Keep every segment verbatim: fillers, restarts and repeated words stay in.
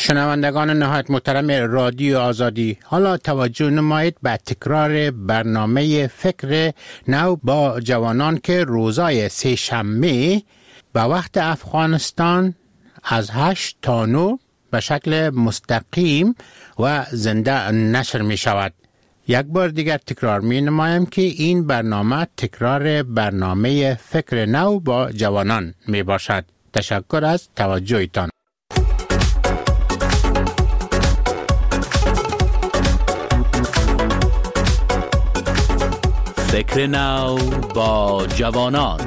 شنوندگان نهایت محترم رادیو آزادی، حالا توجه نمایید به تکرار برنامه فکر نو با جوانان که روزای سه شنبه به وقت افغانستان از هشت تا نه به شکل مستقیم و زنده نشر می شود. یک بار دیگر تکرار می نمایم که این برنامه تکرار برنامه فکر نو با جوانان می باشد. تشکر از توجهتان. فکر نو با جوانان.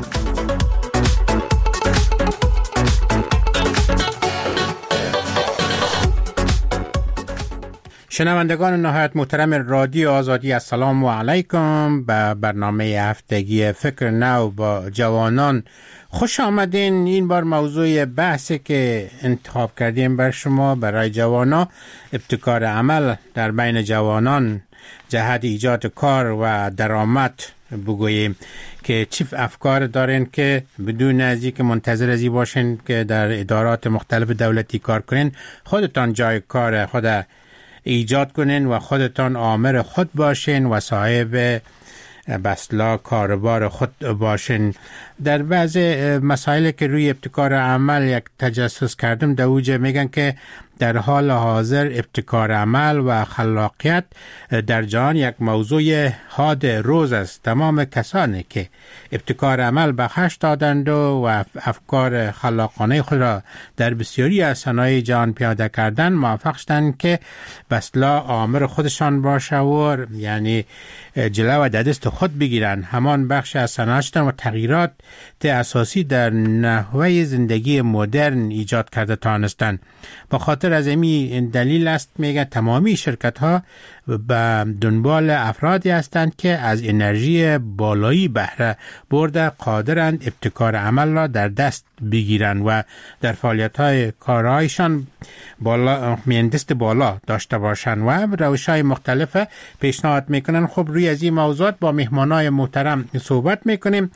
شنوندگان نهایت محترم رادیو آزادی، السلام علیکم. به برنامه هفتگی فکر نو با جوانان خوش آمدین. این بار موضوع بحثی که انتخاب کردیم بر شما برای جوانان، ابتکار عمل در بین جوانان جهت ایجاد کار و درآمد بگوییم که چیف افکار دارین که بدون از اینکه منتظر ازی باشین که در ادارات مختلف دولتی کار کنین، خودتان جای کار خود ایجاد کنین و خودتان آمر خود باشین و صاحب بسلا کاربار خود باشین. در بعض مسائل که روی ابتکار عمل یک تجسس کردم، در اوجه میگن که در حال حاضر ابتکار عمل و خلاقیت در جهان یک موضوع حاد روز است. تمام کسانی که ابتکار عمل بخش دادند و افکار خلاقانه خود را در بسیاری از صنایع جهان پیاده کردن، موفق شدند که بسلا آمر خودشان باشه و یعنی جلو و دست خود بگیرن. همان بخش از صنایع و تغییرات اساسی در نحوه زندگی مدرن ایجاد کرده تانستند. با خاطر از این دلیل است میگه تمامی شرکت ها به دنبال افرادی هستند که از انرژی بالایی بهره برده قادرند ابتکار عمل را در دست بگیرند و در فعالیت های کارهایشان بالا مهندست بالا داشته باشند و روش های مختلف پیشنهاد میکنن. خب روی از این موضوعات با مهمانای محترم صحبت میکنیم.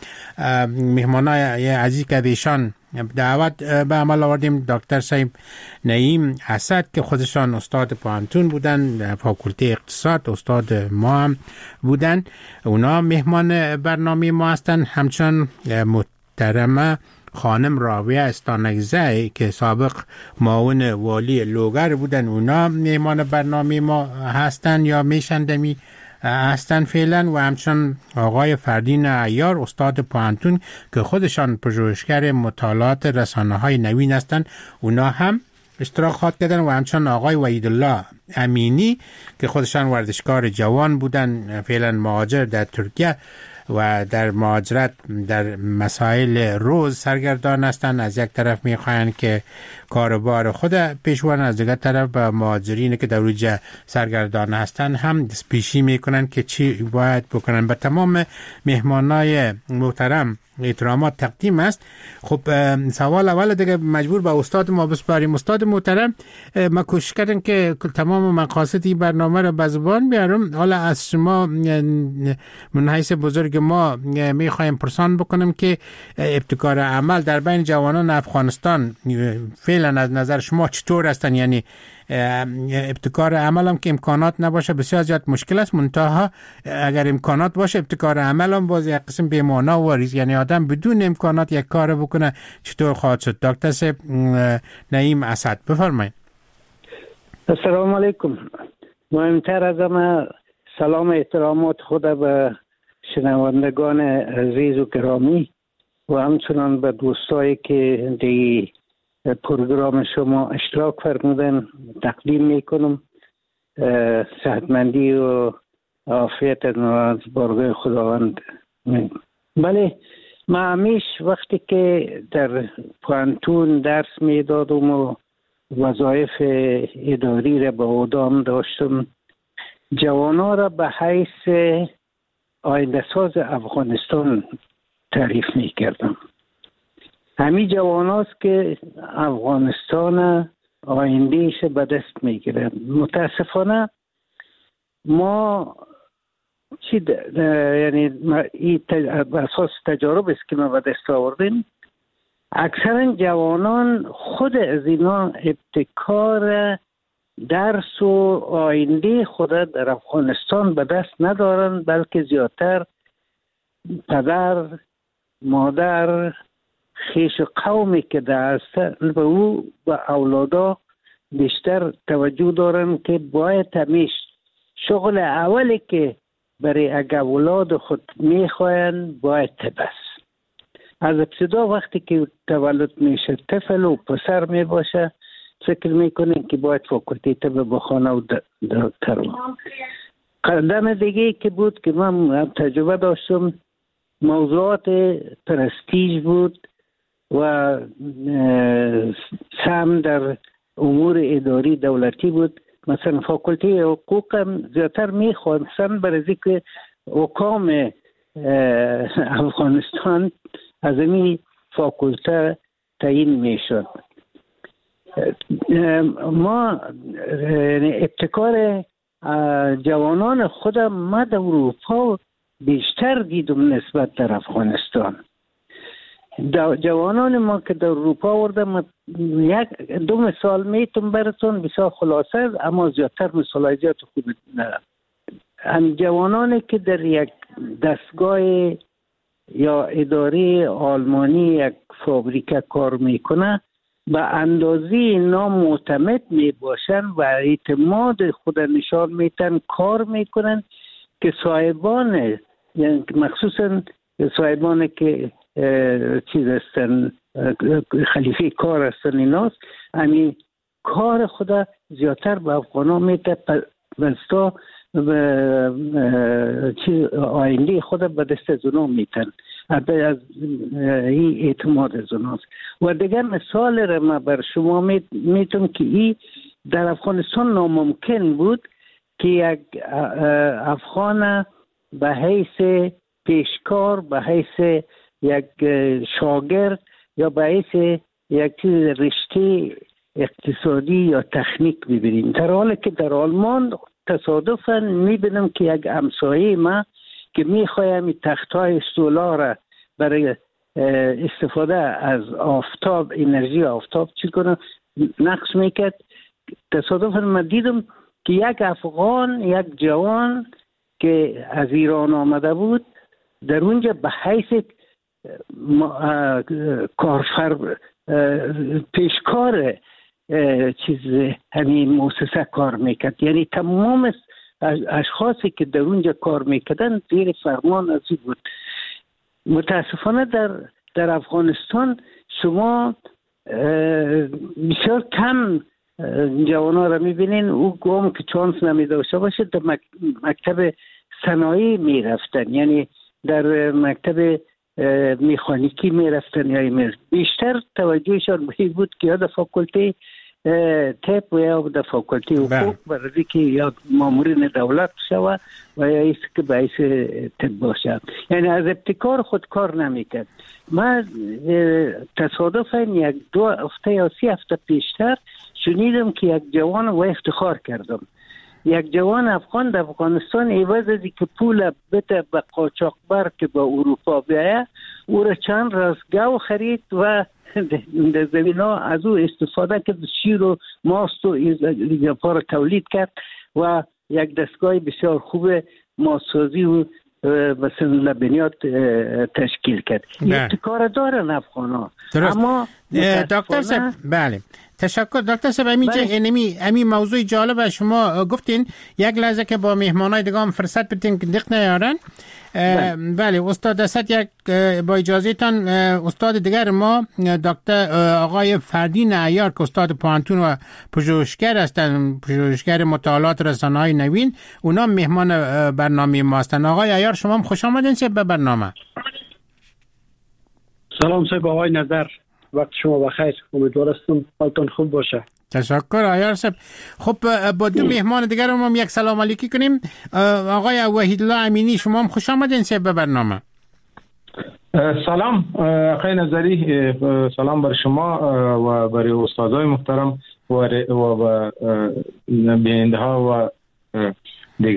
مهمانای عزیز که ایشان دعوت به عمل آوردیم، دکتر سعید نعیم اسد که خودشان استاد پوهنتون بودن، فاکولته اقتصاد استاد ما هم بودن، اونا مهمان برنامه ما هستن. همچنان محترمه خانم راویه استانگزه که سابق معاون والی لوگر بودن، اونا مهمان برنامه ما هستن یا میشندمی هستن فعلا، و همچنان آقای فردین عیار استاد پوهنتون که خودشان پژوهشگر مطالعات رسانه‌های نوین هستند، اونا هم اشتراک خواهد کردن، و همچنان آقای وحیدالله امینی که خودشان ورزشکار جوان بودن، فعلا مهاجر در ترکیه و در مهاجرت در مسائل روز سرگردان هستند. از یک طرف میخواهند که کاروبار خود پیشوان، از دیگر طرف به مهاجرین که در اوج سرگردان هستند هم دستپیشی میکنند که چی باید بکنن. به تمام مهمانای محترم احترامات تقدیم است. خب سوال اول دیگه مجبور به استاد ما بسپاریم. استاد محترم، ما کوشش کردیم که تمام مقاصد این برنامه را به زبان بیارم. حالا از شما من حیث بزرگ ما میخوایم پرسان بکنم که ابتکار عمل در بین جوانان افغانستان فعلا از نظر شما چطور هستن؟ یعنی ابتکار عمل هم که امکانات نباشه بسیار زیاد مشکل است، منتها اگر امکانات باشه ابتکار عمل هم باز یک قسم بی‌معنی و ریز، یعنی آدم بدون امکانات یک کار بکنه چطور خواهد شد؟ دکتر نعیم اسد بفرمایید. السلام علیکم. مهمتر از همه سلام احترامات خود به شنوندگان عزیز و گرامی و همچنان به دوستایی که دی پروگرام شما اشتراک فرمودن تقدیم میکنم. صحتمندی و عافیت از بارگاه خداوند. بله، ما همیش وقتی که در پوهنتون درس میدادم و وظایف اداری را به عهده داشتم، جوانا را به حیث آینده ساز افغانستان تعریف میکردم. همین جوان هاست که افغانستان آیندهش به دست میگیره. متاسفانه ما چی یعنی این اساس تجارب است که ما به دست آوردیم، اکثرا جوانان خود از اینا ابتکار درس و آینده خود در افغانستان به دست ندارن، بلکه زیادتر پدر، مادر، خیش قومی که دست به او و اولادا بیشتر توجه دارن که باید همیش شغل اولی که برای اگه اولاد خود میخواین باید بس. از ابتدا وقتی که تولد میشه طفل و پسر میباشه فکر میکنین که باید فاکولتی طب بخونه و دکتر. قدم دیگه که بود که من تجربه داشتم موضوعات پرستیژ بود و سهم در امور اداری دولتی بود. مثلا فاکولتی حقوق هم زیادتر میخواستن برای که حکام افغانستان از این فاکولته تعیین میشد. ما ابتکار جوانان خودم ما در اروپا بیشتر دیدم نسبت در افغانستان. جوانان ما که در اروپا آوردم، یک دو مثال میتونم براتون بسیار خلاصه، اما زیادتر مثال زیاد خوب ندارم. هم جوانانی که در یک دستگاه یا اداره آلمانی یک فابریکه کار میکنه به اندازه اینا معتمد میباشن و اعتماد خود نشان میتن، کار میکنن که صاحبان، یعنی مخصوصا صاحبان که چیز هستن خلیفه کار هستن ایناست، یعنی کار خدا زیادتر به افغانا میته بستا به چیز آینده خدا به دست از اونا میتن، از این اعتماد از اوناست. و دیگر مثال را ما بر شما میتونم که این در افغانستان ناممکن بود که یک افغان به حیث پیشکار، به حیث یک شاگرد یا به حیث یک چیز رشته اقتصادی یا تکنیک ببینیم، در حالی که در آلمان تصادفاً میبینم که یک همسایه ما که میخوایم تختای استولا را برای استفاده از آفتاب، انرژی آفتاب چی کنه نقص میکرد. تصادفاً من دیدم که یک افغان، یک جوان که از ایران آمده بود در اونجا به حیث کارفر پیشکار چیز همین مؤسسه کار میکرد، یعنی تمام اشخاصی که در اونجا کار میکردن زیر فرمان از او بود. متاسفانه در در افغانستان شما بسیار کم جوانا را میبینین او گام که چانس نمیداشته باشه در مکتب صنایع میرفتن، یعنی در مکتب مکانیکی میرفتن یا میرفتن. بیشتر توجهشان به این بود که یا در فاکولتی طب و یا در فاکولتی حقوق برای که یا مامورین دولت شود و یا ایست که باعث طب باشه، یعنی از ابتکار خود کار نمیکرد. من تصادفاً یک دو هفته یا سی هفته پیشتر شنیدم که یک جوان و افتخار کردم، یک جوان افغان در افغانستان عوض از که پول بده به قاچاقبر که به اروپا بیایه، او را چند رازگو خرید و در زمین ها از او استفاده کرد، شیر و ماست و ایزاپا را تولید کرد و یک دستگاه بسیار خوب ماسازی و مثلا لبنیات تشکیل کرد. ابتکار دارن افغان ها. اما دکتر صاحب بله تشکر دکتر صاحب. اینجا اینمی امی موضوع جالب شما گفتین، یک لحظه که با مهمانای دیگه هم فرصت بدین که دقت نیارن. بله استاد اسد، یک با اجازهتان استاد دیگر ما دکتر آقای فردین عیار که استاد پانتون و پژوهشگر هستند، پژوهشگر مطالعات رسانه‌های نوین، اونا مهمان برنامه ما هستند. آقای عیار شما هم خوش آمدین به برنامه. سلام صاحب آقای نظر، وقت شما بخیر، امیدوار هستم حالتون خوب باشه. تشکر عیار صاحب. خب با دو مهمان دیگر هم یک سلام علیکی کنیم. آقای وحیدالله امینی شما هم خوش آمدین به برنامه. سلام آقای نظری، سلام بر شما و برای استادای محترم و و بیننده ها و دیگر.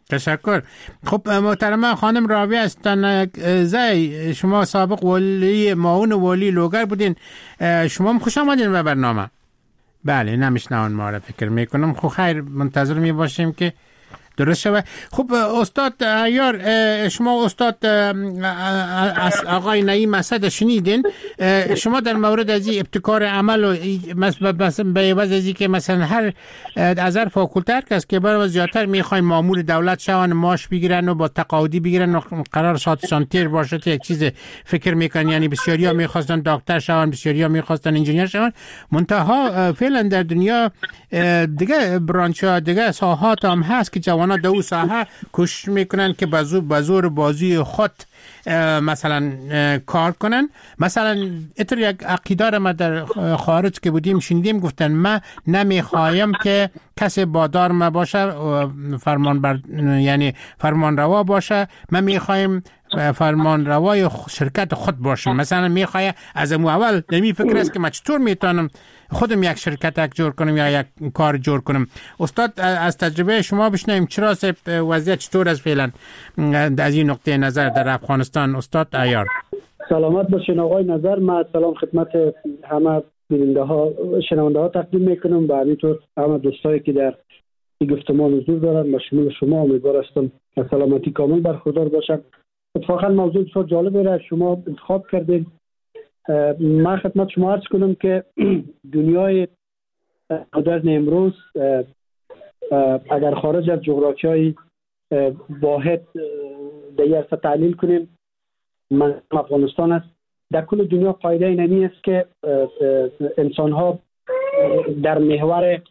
تشکر. خب محترمه خانم راوی هستن زی، شما سابق ولی معاون ولی لوگر بودین، شما خوش آمدین به برنامه. بله نمیشنون ما را فکر میکنم. خب خیر منتظر می باشیم که درست شود. خب استاد عیار، شما استاد از آقای نعیم اسد شنیدین، شما در مورد از ابتکار عمل و مثلا به عوض از که مثلا هر از هر فاکولته کس که برای زیادتر میخواین مامور دولت شون، معاش بگیرن و با تقاعدی بگیرن و قرار شات سانتیر باشه تا یک چیز فکر میکنن، یعنی بسیاریا میخواستن دکتر شون، بسیاریا میخواستن انجینیر شون، منتها فعلا در دنیا دیگه برانچ ها دیگه ساحات هم هست که جوان دو ساحه کوشش میکنن که بزور بزور بازی خود مثلا کار کنن. مثلا اتر یک عقیده ما در خارج که بودیم شنیدیم گفتن ما نمیخوایم که کسی بادار ما باشه فرمان بر یعنی فرمان روا باشه، ما میخوایم فرمان روای شرکت خود باشم. مثلا میخوای از اول نمی فکر است که من چطور میتونم خودم یک شرکت جور کنم یا یک کار جور کنم. استاد از تجربه شما بشنویم چرا وضعیت چطور است فعلا از این نقطه نظر در افغانستان. استاد عیار سلامت باشین آقای نظر. من سلام خدمت همه بیننده ها شنونده ها تقدیم میکنم و همینطور همه دوستایی که در این گفتمان حضور دارن، مشمول شما امیدوار هستم از سلامتی کامل برخوردار باشم. اتفاقا موضوع بسیار جالبی را شما انتخاب کردین. من خدمت شما عرض کنم که دنیای مدرن امروز اگر خارج از جغرافیای واحد دیگر تحلیل کنیم، من افغانستان است، در کل دنیا قاعده اینمی است که انسان ها در محور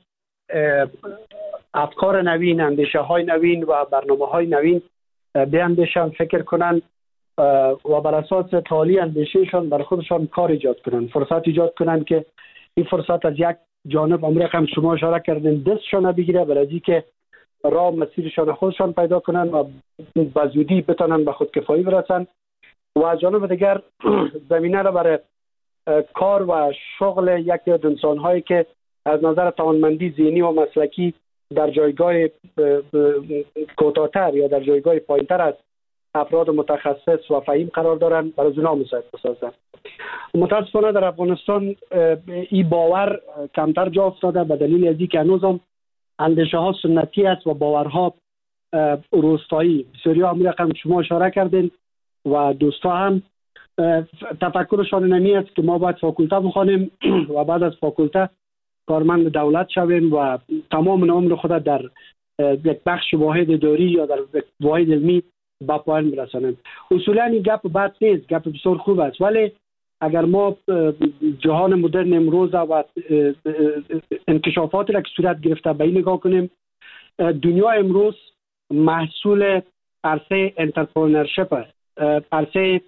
افکار نوین، اندیشه های نوین و برنامه های نوین بیاندیشن، فکر کنن و بر اساس تعالی اندیشهشان بر خودشان کار ایجاد کنن، فرصت ایجاد کنن که این فرصت از یک جانب امر هم شما اشاره کردین دستشان بگیره برای که راه مسیرشان خودشان پیدا کنن و به زودی بتونن به خودکفایی برسن، و از جانب دیگر زمینه را برای کار و شغل یک عده انسان هایی که از نظر توانمندی ذهنی و مسلکی در جایگاه کوتاه‌تر یا در جایگاه پایین‌تر از افراد متخصص و فهیم قرار دارن، برای اونا مساعد بسازن. متاسفانه در افغانستان این باور کمتر جا افتاده به دلیل از اینکه هنوز هم اندیشه ها سنتی است و باورها روستایی. بسیاری هم رقم شما اشاره کردین و دوستا هم تفکرشان نمی است که ما باید فاکولته بخوانیم و بعد از فاکولته کارمند دولت شویم و تمام عمر خود در یک بخش واحد اداری یا در یک واحد علمی به پایان برسانیم. اصولا این گپ بد نیست، گپ بسیار خوب است، ولی اگر ما جهان مدرن امروز و انکشافاتی را که صورت گرفته به این نگاه کنیم، دنیا امروز محصول عرصه انترپرنورشیپ است، عرصه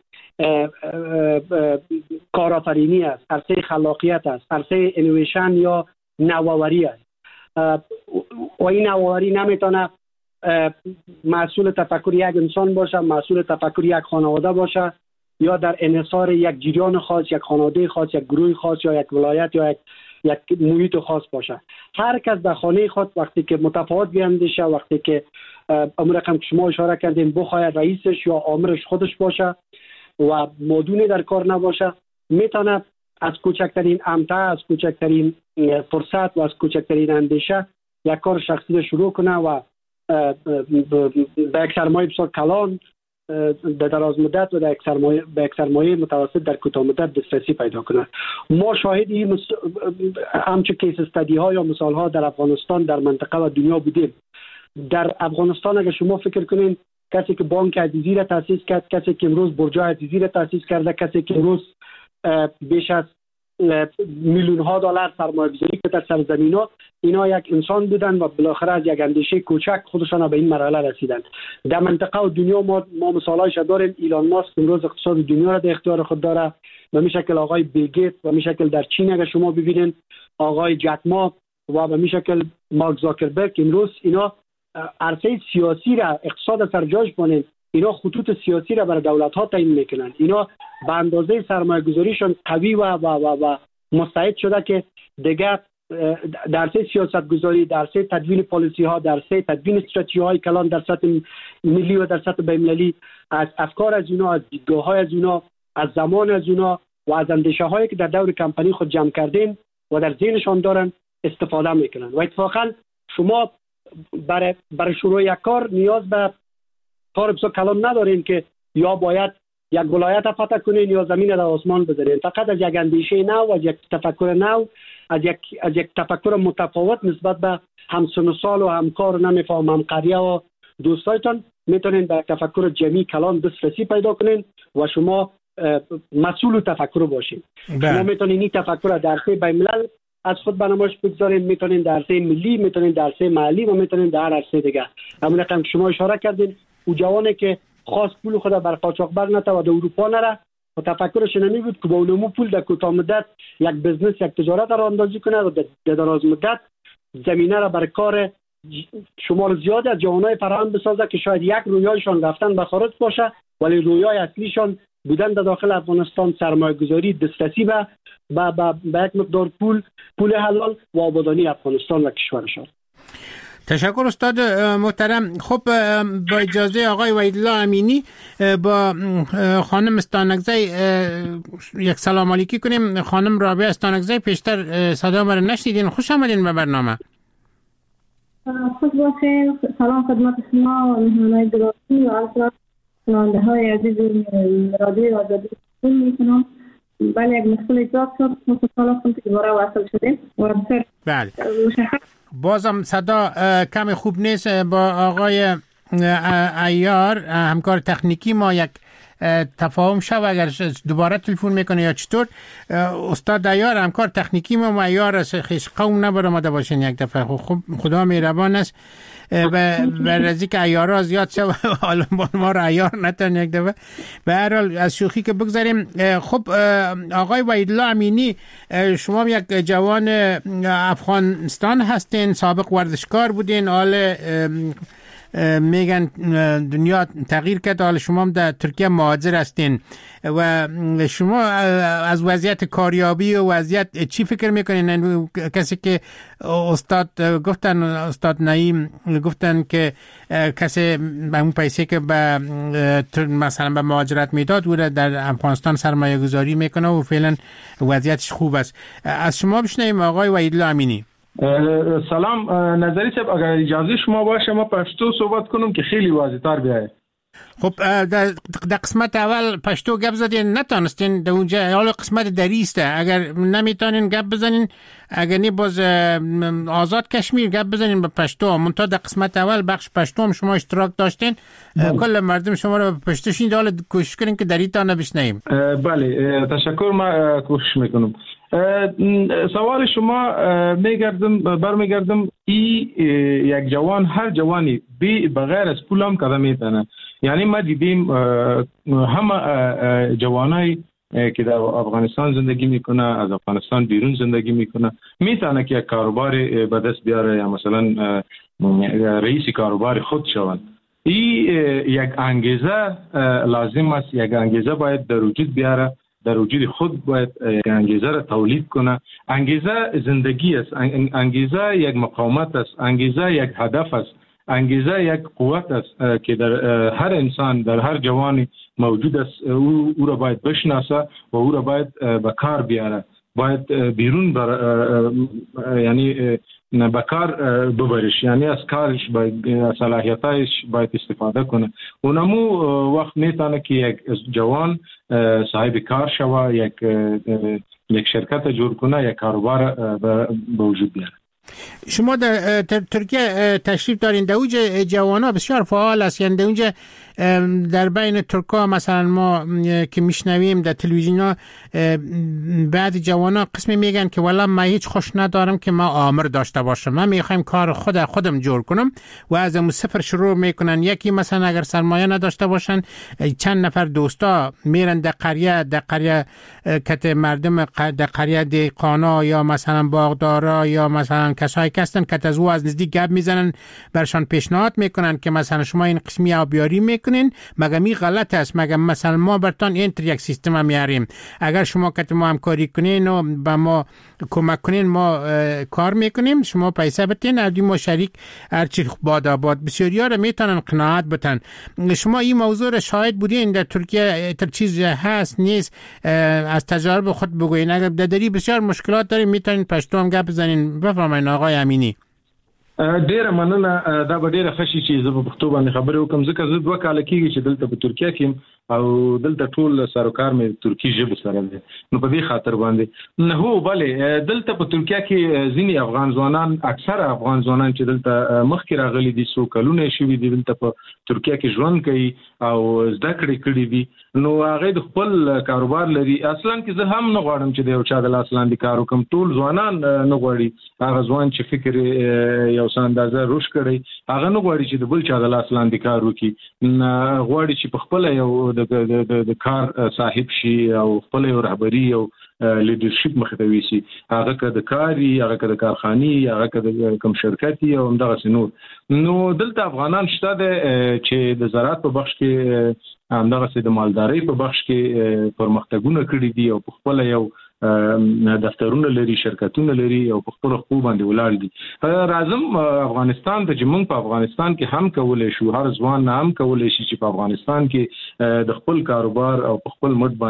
کارآفرینی است، عرصه خلاقیت است، عرصه انویشن یا نوآوری است. و این نوآوری نمیتونه محصول تفکر یک انسان باشه، محصول تفکر یک خانواده باشه، یا در انحصار یک جریان خاص، یک خانواده خاص، یک گروه خاص یا یک ولایت یا یک یک محیط خاص باشه. هر کس در خانه خود وقتی که متفاوت بیاندیشه، وقتی که امر رقم شما اشاره کردین بخواهد رئیسش یا آمرش خودش باشه و مدونی در کار نباشه، میتونه از کوچکترین امتع، از کوچکترین فرصت و از کوچکترین اندیشه یک کار شخصی شروع کنه و به یک سرمایه بسیار کلان در دراز مدت و در یک سرمایه به یک سرمایه متوسط در کوتاه مدت دسترسی پیدا کنه. ما شاهد این مس... همچه کیس استادی ها یا مثال ها در افغانستان، در منطقه و دنیا بودیم. در افغانستان اگر شما فکر کنین، کسی که بانک عزیزی را تاسیس کرد، کسی که امروز برج عزیزی را تاسیس کرده، کسی که امروز بیش از میلیون ها دلار سرمایه گذاری که در سرزمین ها، اینا یک انسان بودن و بالاخره از یک اندیشه کوچک خودشان به این مرحله رسیدن. در منطقه و دنیا ما ما مثالایش داریم. ایلان ماسک امروز اقتصاد دنیا را در اختیار خود داره، به شکل آقای بیل گیت، به شکل در چین اگر شما ببینید آقای جک ما و به شکل مارک زاکربرگ، امروز اینا عرصه سیاسی را اقتصاد سرجاش بانند، اینا خطوط سیاسی را برای دولت ها تعیین میکنن. اینا به اندازه سرمایه گذاریشون قوی و و و, و مستعد شده که دیگه درسه سیاست گذاری، درسه تدوین پالیسی ها، درسه تدوین استراتژی های کلان در سطح ملی و در سطح بین‌المللی، از افکار از اونا، از دیدگاه های از اونا، از زمان از اونا و از اندیشه هایی که در دور کمپانی خود جمع کردین و در ذهنشان دارن استفاده میکنن. و اتفاقا شما برای برای شروع یک کار نیاز به کار بسیار کلان ندارین که یا باید یک ولایت فتح کنین یا زمین در آسمان بذارین. فقط از یک اندیشه نو و از یک تفکر نو، از یک از یک تفکر متفاوت نسبت به همسن و سال و همکار و نمیفهم هم قریه و دوستایتان میتونین به تفکر جمعی کلان دسترسی پیدا کنین و شما مسئول تفکر باشین. شما میتونین این تفکر در سطح بین‌الملل از خود بنمایش بگذارین، میتونین در سطح ملی، میتونین در سطح محلی و میتونین در هر سطح دیگه. همون رقم شما اشاره کردین او جوانی که خاص پول خود بر قاچاق بر نته و در اروپا نره و تفکرش نمی بود که با اونمو پول در کوتاه مدت یک بزنس، یک تجارت را اندازی کنه و در دراز مدت زمینه را برای کار شمار زیاد از جوانای فراهم بسازه که شاید یک رویایشان رفتن به خارج باشه ولی رویای اصلیشان بودن در داخل افغانستان، سرمایه گذاری، دسترسی به به به یک مقدار پول پول حلال و آبادانی افغانستان و کشورشان. تشکر استاد محترم. خب با اجازه آقای وحیدالله امینی با خانم استانکزی یک سلام علیکی کنیم. خانم رابعه استانکزی، پیشتر صدا ما رو نشنیدین، خوش آمدین به برنامه. خوش باشین. سلام خدمت شما و مهمانای گرامی و اصلا شنونده های عزیز رادیو آزادی میکنم. بله یک مشکل ایجاد شد، متاسفانه هستم که دوباره وصل شدیم. بله بازم صدا کم خوب نیست. با آقای عیار همکار تکنیکی ما یک تفاهم شد اگر دوباره تلفن میکنه یا چطور. استاد عیار همکار تکنیکی ما و عیار خیش قوم نبر آمده باشین یک دفعه. خب خدا مهربان است و برزی که عیارها زیاد شد حالا ما رو عیار نتن یک دفعه. به هر حال از شوخی که بگذاریم، خب آقای وحیدالله امینی شما یک جوان افغانستان هستین، سابق ورزشکار بودین، حال میگن دنیا تغییر کرد، حالا شما هم در ترکیه مهاجر هستین و شما از وضعیت کاریابی و وضعیت چی فکر میکنین؟ کسی که استاد گفتن، استاد نعیم گفتن که کسی به اون پیسه که به مثلا به مهاجرت میداد او در افغانستان سرمایه گذاری میکنه و فعلا وضعیتش خوب است. از شما بشنویم آقای وحیدالله امینی. سلام نظری صاحب، اگر اجازه شما باشه ما پشتو صحبت کنم که خیلی واضح تر بیاید. خب در قسمت اول پشتو گپ زدین نتانستین، در اونجا حالا قسمت دریسته، اگر نمیتونین گپ بزنین، اگر نی باز آزاد کشمیر گپ بزنین به پشتو. منتها در قسمت اول بخش پشتو هم شما اشتراک داشتین، کل مردم شما رو پشتو شین، حالا کوشش کنین که دریتا نبشنیم. بله تشکر، ما کوشش میکنم. سوال شما میگردم برمیگردم ای یک جوان، هر جوانی بی بغیر از پول هم کار میتونه. یعنی ما دیدیم همه جوانای که در افغانستان زندگی میکنه، از افغانستان بیرون زندگی میکنه، میتونه که یک کاروبار به دست بیاره یا مثلا رئیس کاروبار خود شوند. این یک انگیزه لازم است، یک انگیزه باید در وجود بیاره، در وجود خود باید انگیزه را تولید کنه. انگیزه زندگی است، انگیزه یک مقاومت است، انگیزه یک هدف است، انگیزه یک قوت است که در هر انسان، در هر جوانی موجود است. او, او را باید بشناسه و او را باید به کار بیاره، باید بیرون بر یعنی به کار ببرش، یعنی از کارش باید، صلاحیتایش باید استفاده کنه. اونمو وقت میتونه که یک جوان صاحب کار شوه، یک یک شرکت جور کنه، یک کاروبار به وجود بیاره. شما در ترکیه تشریف دارین، در اونجا جوانا بسیار فعال است، یعنی در اونجا در بین ترکا مثلا ما که میشنویم در تلویزیونا بعد جوانا قسمی میگن که والا من هیچ خوش ندارم که ما آمر داشته باشم، من میخوایم کار خود خودم جور کنم و از اون صفر شروع میکنن. یکی مثلا اگر سرمایه نداشته باشن، چند نفر دوستا میرن در قریه در قریه کت مردم در قریه دیقانا یا مثلا باغدارا یا مثلا کسایی که هستن که از او از نزدیک گپ میزنن برشان پیشنهاد میکنن که مثلا شما این قسمی آبیاری میکنین، مگه می غلط است؟ مگه مثلا ما برتان اینتر یک سیستم میاریم، اگر شما که ما همکاری کنین و با ما کمک کنین ما کار میکنیم، شما پیسه بتین از ما شریک هرچی باد آباد. بسیاریا را میتونن قناعت بتن. شما این موضوع را شاهد بودین در ترکیه تر چیز هست نیست؟ از تجارب خود بگوین. اگر دری بسیار مشکلات داریم میتونین پشتو هم گپ بزنین. بفرمایئ آقای امینی. ډیره مننه. دا به ډیره ښه چې زه په پښتو باندې خبرې وکړم، ځکه زه دوه کاله کېږي چې دلته په ترکیه کې او دلته ټول سروکار مې ترکی ژبه سره دی، نو په دې خاطر باندې نه هو بلې دلته په ترکیه کې ځینې افغان ځوانان، اکثره افغان ځوانان چې دلته مخکې راغلي دي، څو کلونه شوي دي دلته په ترکیه کې ژوند کوي او زده کړې کړي دي، نو هغه د خپل کاروبار لري. اصلا کې زه هم نه غواړم چې د یو چا د لاس لاندې کار وکړم، ټول ځوانان نه غواړي. هغه ځوان چې فکر یو څه اندازه روش کړي هغه نه غواړي چې د بل چا د لاس لاندې کار وکړي، غواړي چې په خپل یو د د کار صاحب شي او خپل یو رهبري او لیډرشپ مخ ته ویسي، هغه که د کاري، هغه که د کارخاني، هغه که د کوم شرکتي او همدغه نور. نو دلته افغانان شته ده چې د زراعت په بخش کې همدغه د مالدارۍ په بخش کې پرمختګونه کړي دي او په خپل یو دفترونه لري، شرکتونه لري او په خپل خو باندې ولاړ دي. راځم افغانستان ته چې موږ په افغانستان کې هم کولای شو، هر ځوان هم کولای شي چې په افغانستان کې د خپل کاروبار او په خپل مټ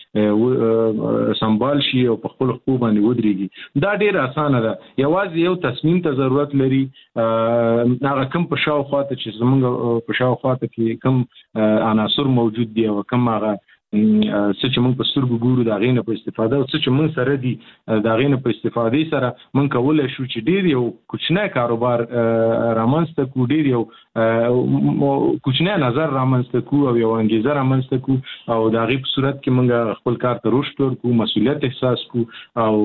باندې سنبال شي او په خپل خو باندې ودرېږي. دا ډیر اسانه ده، یوازې یو تصمیم ته ضرورت لري. هغه کوم په شاوخوا ته چې زموږ په شاوخوا ته کې کوم عناصر موجود دي او کوم هغه څه چې موږ په سترګو ګورو د هغې نه په استفاده او څه چې موږ سره دي د هغې نه په استفادې سره موږ کولی شو چې ډېر یو کوچنی کاروبار رامنځته کړو، ډېر یو کوچنی نظر رامنځته کړو او یو انګیزه رامنځته کړو او د هغې په صورت کې موږ خپل کار ته رشد ورکړو، مسؤلیت احساس کړو او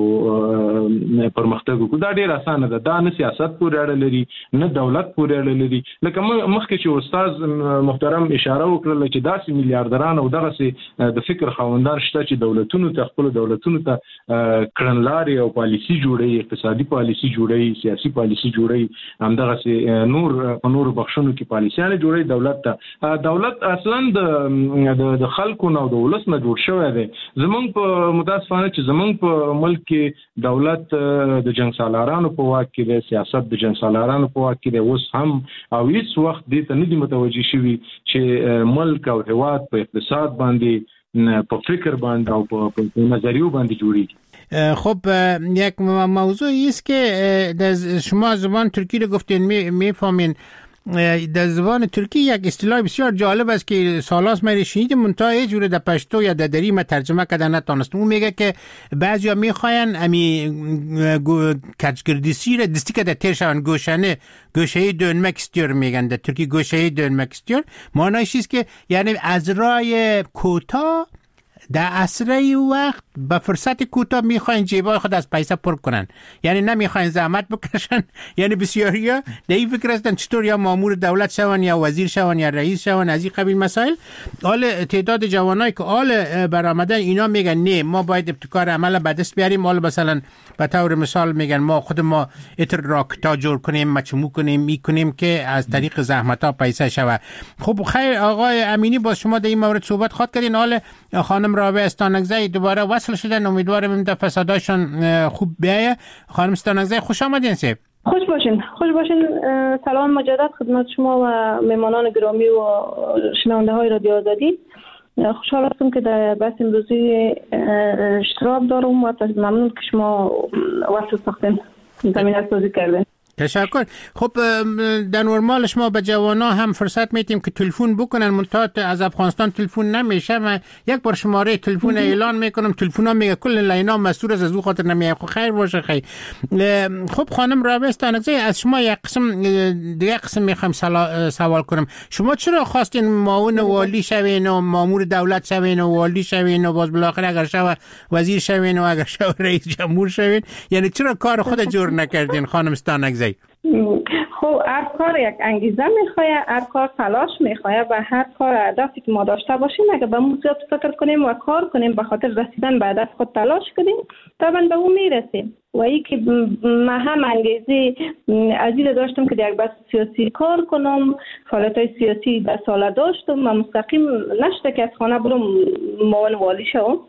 پرمختګ وکړو. دا ډېر اسانه ده، دا نه سیاست پورې اړه لري نه دولت پورې اړه لري. لکه مخکې چې استاد محترم اشاره وکړله چې داسې میلیاردران او دغسې د فکر خاوندان شته چې دولتونو ته خپل دولتونو ته کړنلارې او پالیسي جوړوي، اقتصادي پالیسي جوړوي، سیاسي پالیسي جوړوي، همدغسې نور په نورو بخشونو کې پالیسیانې جوړوي. دولت ته دولت اصلا د خلکو نه او د ولس نه جوړ شوی دی. زمونږ په متاسفانه چې زمونږ په ملک کې دولت د جنګ سالارانو په واک کې دی، سیاست د جنګ سالارانو په واک کې دی اوس هم، او هیڅ وخت دې ته نه دي متوجه شوي چې ملک او هیواد په اقتصاد باندې، په فکر باندې او په نظریو باندې جوړیږي. خب یک موضوع است که شما زبان ترکی رو گفتین میفهمین. در زبان ترکی یک اصطلاح بسیار جالب است که سالاس من شنیدم منتها یه جوره در پشتو یا در دری من ترجمه کردن نتونستم. اون میگه که بعضیا میخواین امی کچگردیسی را دستی که در تیر شون گوشنه گوشه‌ای dönmek istiyor میگن در ترکی، گوشه‌ای dönmek istiyor معنیش است که یعنی از راه کوتاه در اسرع وقت با فرصت کوتاه میخواین جیبای خود از پیسه پر کنن، یعنی نمیخواین زحمت بکشن. یعنی بسیاریا در این فکر هستن چطور یا مامور دولت شون یا وزیر شون یا رئیس شون از این قبیل مسائل. حال تعداد جوانایی که حال برآمدن اینا میگن نه ما باید ابتکار عمل به دست بیاریم. حال مثلا به طور مثال میگن ما خود ما اتر راکتا جور کنیم، مچمو کنیم، می کنیم که از طریق زحمت ها پیسه شوه. خب خیر آقای امینی با شما در این مورد صحبت خواهد کردین. حال خانم رابعه استانکزی دوباره وصل شدن، امیدوارم این دفعه صداشون خوب بیایه. خانم استانکزی خوش آمدین. سیب خوش باشین. خوش باشین. سلام مجدد خدمت شما و مهمانان گرامی و شنونده های رادیو آزادی. خوشحال هستم که در بحث امروزی اشتراک دارم و ممنون که شما وصل ساختین، زمینه سازی کردین. تشکر. خب در نرمالش ما به جوانا هم فرصت میتیم که تلفن بکنن، منتها از افغانستان تلفن نمیشه. من یک بار شماره تلفن اعلان میکنم، تلفن میگه کل لینا مسئول از او خاطر نمیه. خیر باشه. خیر. خب خانم رابعه استانکزی از شما یک قسم دیگه قسم میخوام سوال کنم. شما چرا خواستین معاون والی شوین و مامور دولت شوین و والی شوین و باز بالاخره اگر شو وزیر شوین و اگر شو رئیس جمهور شوین؟ یعنی چرا کار خود جور نکردین خانم استانکزی؟ خب هر کار یک انگیزه میخواد، هر کار تلاش میخواد و هر کار هدفی که ما داشته باشیم اگه به اون زیاد فکر کنیم و کار کنیم به خاطر رسیدن به هدف خود تلاش کنیم طبعا به اون میرسیم. و ای که من هم انگیزه عزیز داشتم که در بحث سیاسی کار کنم، فعالیت‌های سیاسی در سال داشتم و مستقیم نشده که از خانه برم معاون والی شوم.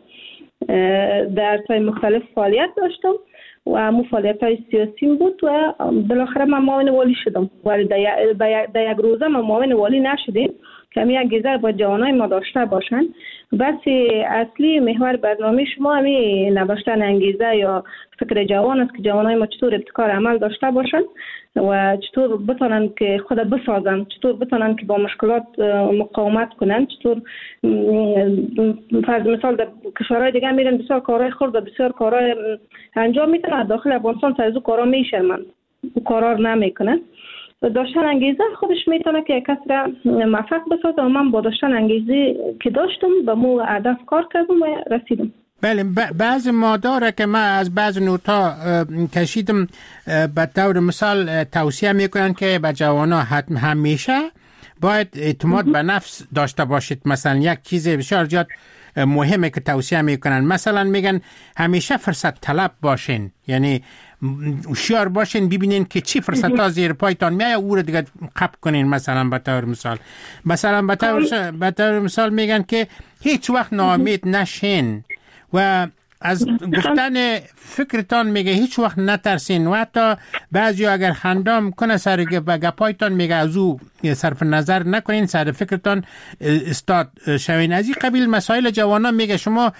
در جای مختلف فعالیت داشتم و همون فعالیت های سیاسی بود و بالاخره من معاون والی شدم. ولی در یک روزه ما معاون والی نشدیم که همین انگیزه با جوانای ما داشته باشن. بس اصلی محور برنامه شما همین نداشتن انگیزه یا فکر جوان است که جوانای ما چطور ابتکار عمل داشته باشن و چطور بتونن که خود بسازن، چطور بتونن که با مشکلات مقاومت کنن، چطور فرض مثال در کشورهای دیگه میرن بسیار کارهای خرد و بسیار کارهای انجام میتونن، داخل افغانستان سر از اون کارها میشرمن، اون کارها نمیکنن. داشتن انگیزه خودش میتونه که یک کس را موفق بسازه و من با داشتن انگیزه که داشتم به مو هدف کار کردم و رسیدم. بله، بعض ماداره که من از بعض نوتا کشیدم به طور مثال توصیه میکنن که به جوانا همیشه باید اعتماد به نفس داشته باشید. مثلا یک چیز بسیار زیاد مهمه که توصیه میکنن، مثلا میگن همیشه فرصت طلب باشین، یعنی هوشیار باشین ببینین که چی فرصت ها زیر پایتان میایه او رو دیگه قبل کنین. مثلا به طور مثال مثلا به طور به طور مثال میگن که هیچ وقت ناامید نشین و از گفتن فکرتان میگه هیچ وقت نترسین و حتی بعضی اگر خندام کنه سر گپایتان میگه از او صرف نظر نکنین، سر فکرتان استاد شوین. از این قبیل مسائل جوانا میگه. شما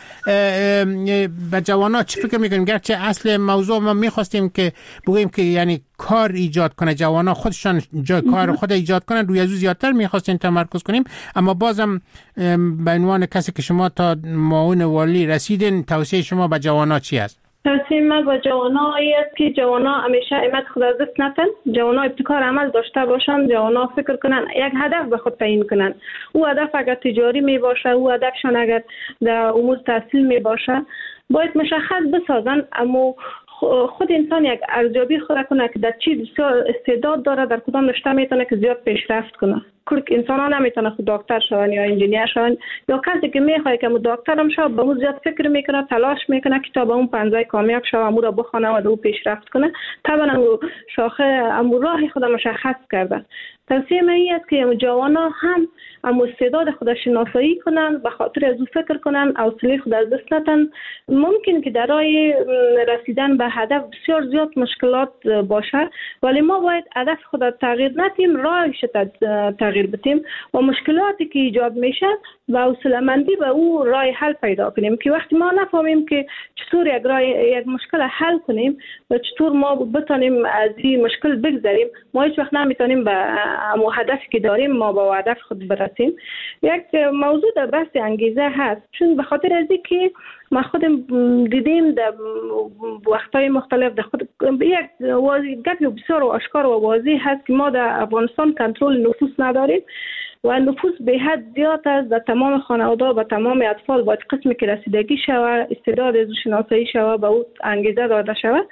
به جوانا چی فکر میکنین؟ گرچه اصل موضوع ما میخواستیم که بگوییم که یعنی کار ایجاد کنه، جوانا خودشان جای کار خود ایجاد کنن، روی ازو زیادتر میخواستیم تمرکز کنیم، اما بازم به عنوان کسی که شما تا معاون والی رسیدین توصیه شما به جوانا چی است؟ توصیه من با جوانا ای است که جوانا همیشه امید خود از دست ندن، جوانا ابتکار عمل داشته باشن، جوانا فکر کنن، یک هدف به خود تعیین کنن. او هدف اگر تجاری می باشه، او هدفشان اگر در امور تحصیل می باشه باید مشخص بسازن، اما خود انسان یک ارزیابی خود کنه که در چی بسیار استعداد داره، در کدام رشته میتونه که زیاد پیشرفت کنه. کل انسان ها نمیتونه خود دکتر شون یا انجینیر شون، یا کسی که میخواد که دکتر هم شه به اون زیاد فکر میکنه، تلاش میکنه که تا به اون پنجه کامیاب شه، امور رو بخونه و دو پیشرفت کنه. طبعا شاخه امور راه خود مشخص کرده. توصیه من این است که جوانا هم اما استعداد خود شناسایی کنن، به خاطر از او فکر کنن، حوصله خود از دست ندن. ممکن که در راه رسیدن به هدف بسیار زیاد مشکلات باشه، ولی ما باید هدف خود تغییر ندیم، راهش تغییر بدیم و مشکلاتی که ایجاد میشه و حوصله‌مندی به او راه حل پیدا کنیم. که وقتی ما نفهمیم که چطور یک راه یک مشکل حل کنیم و چطور ما بتونیم از این مشکل بگذریم، ما هیچ وقت نمیتونیم به اما هدفی که داریم ما با هدف خود برسیم. یک موضوع در بحث انگیزه هست، چون به خاطر از اینکه ما خودم دیدیم در وقت‌های مختلف در خود یک واضح گپ بسیار و آشکار و واضح هست که ما در افغانستان کنترل نفوس نداریم و نفوس به حد زیاد است. در تمام خانواده و تمام اطفال باید قسمی که رسیدگی شود، استعداد از شناسایی شود، به او انگیزه داده شود.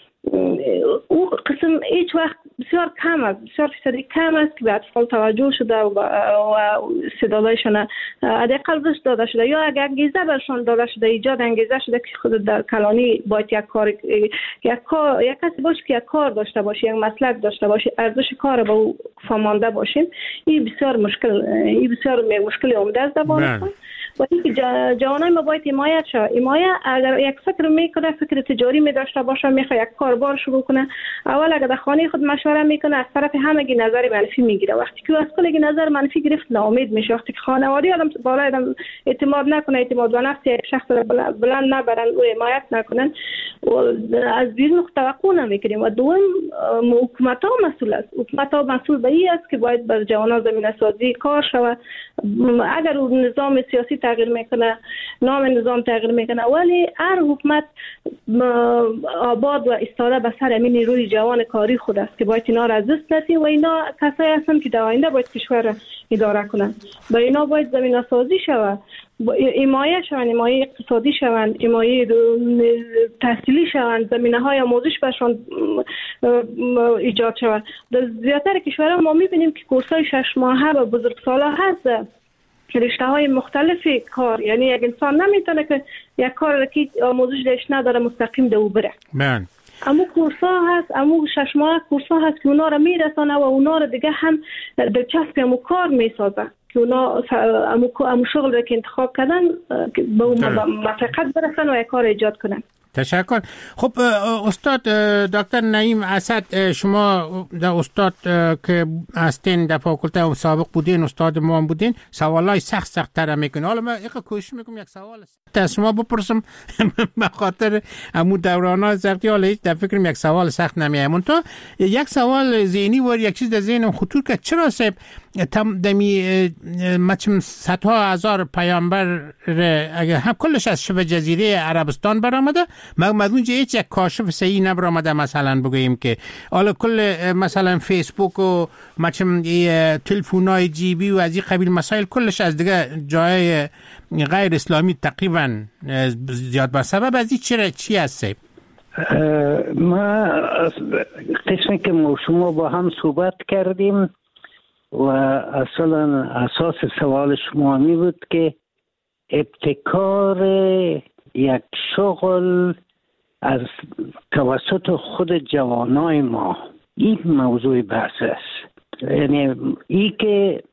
او قسم هیچ وقت بسیار کم است، بسیار فیصدی کم است که به اطفال توجه شده و استعدادشان حداقل رشد داده شده یا اگر انگیزه برشان داده شده، ایجاد انگیزه شده که خود در کلانی باید یک کار یک کار یک کسی باشه که یک کار داشته باشه، یک مسلک داشته باشه، ارزش کار به او فهمانده باشیم. این بسیار مشکل این بسیار مشکل عمده است در افغانستان. و اینکه جوانای ما باید حمایت شه. حمایت اگر یک فکر میکنه، فکر تجاری می داشته باشه، میخواد یک کاربار شروع کنه، اول اگر در خانه خود مشوره میکنه از طرف همگی نظر منفی میگیره. وقتی که از کلگی نظر منفی گرفت ناامید میشه. وقتی که خانواده آدم بالای آدم اعتماد نکنه، اعتماد به نفس یک شخص را بلند نبرن و حمایت نکنن، از بیرون توقع نمیکنیم. و دوم حکومت ها مسئول است. حکومت ها مسئول به این است که باید بر جوانان زمینه سازی کار شود. اگر نظام سیاسی تغییر میکنه، نام نظام تغییر میکنه، ولی هر حکومت آباد و استاده به سر امین روی جوان کاری خود است که باید اینا را از دست ندیم و اینا کسایی هستند که در آینده باید کشور را اداره کنند. با اینا باید زمینه سازی شود. حمایه شوند، حمایه اقتصادی شوند، حمایه تحصیلی شوند، زمینه های آموزش برشان ایجاد شوند. در زیادتر کشورها ما میبینیم که کورسای شش ماهه و بزرگسالا هست، رشته های مختلفی کار، یعنی یک انسان نمیتونه که یک کار که آموزش داشت نداره مستقیم دو بره. من امو کورسا هست، امو شش ماه کورسا هست که اونا رو میرسانه و اونا رو دیگه هم دلچسب امو کار میسازه که اونا امو, امو شغل رو که انتخاب کردن به اون موفقیت برسن و یک کار ایجاد کنن. تشکر. خب استاد دکتر نعیم اسد، شما در استاد که هستین در فاکولته سابق بودین، استاد ما هم بودین، سوالای سخت سخت تر میکنین. حالا من یک کوشش میکنم یک سوال از شما بپرسم به خاطر همون دورانات سختی، حالا هیچ در فکرم یک سوال سخت نمیایم. تو یک سوال ذهنی و یک چیز در ذهنم خطور که چرا سب تم دمی مچم صدها هزار پیامبر اگه هم کلش از شبه جزیره عربستان برآمده، مگمدون جه هیچ یک کاشف صحیح نبرآمده، مثلا بگوییم که حالا کل مثلا فیسبوک و مچم تلفن‌های جیبی و از این قبیل مسائل کلش از دیگه جای غیر اسلامی تقریبا زیاد بر سبب از این چرا چی هست؟ ما قسمی که ما شما با هم صحبت کردیم و اصلا اساس سوال شما می بود که ابتکار یک شغل از توسط خود جوانای ما، این موضوع بحث است. یعنی این که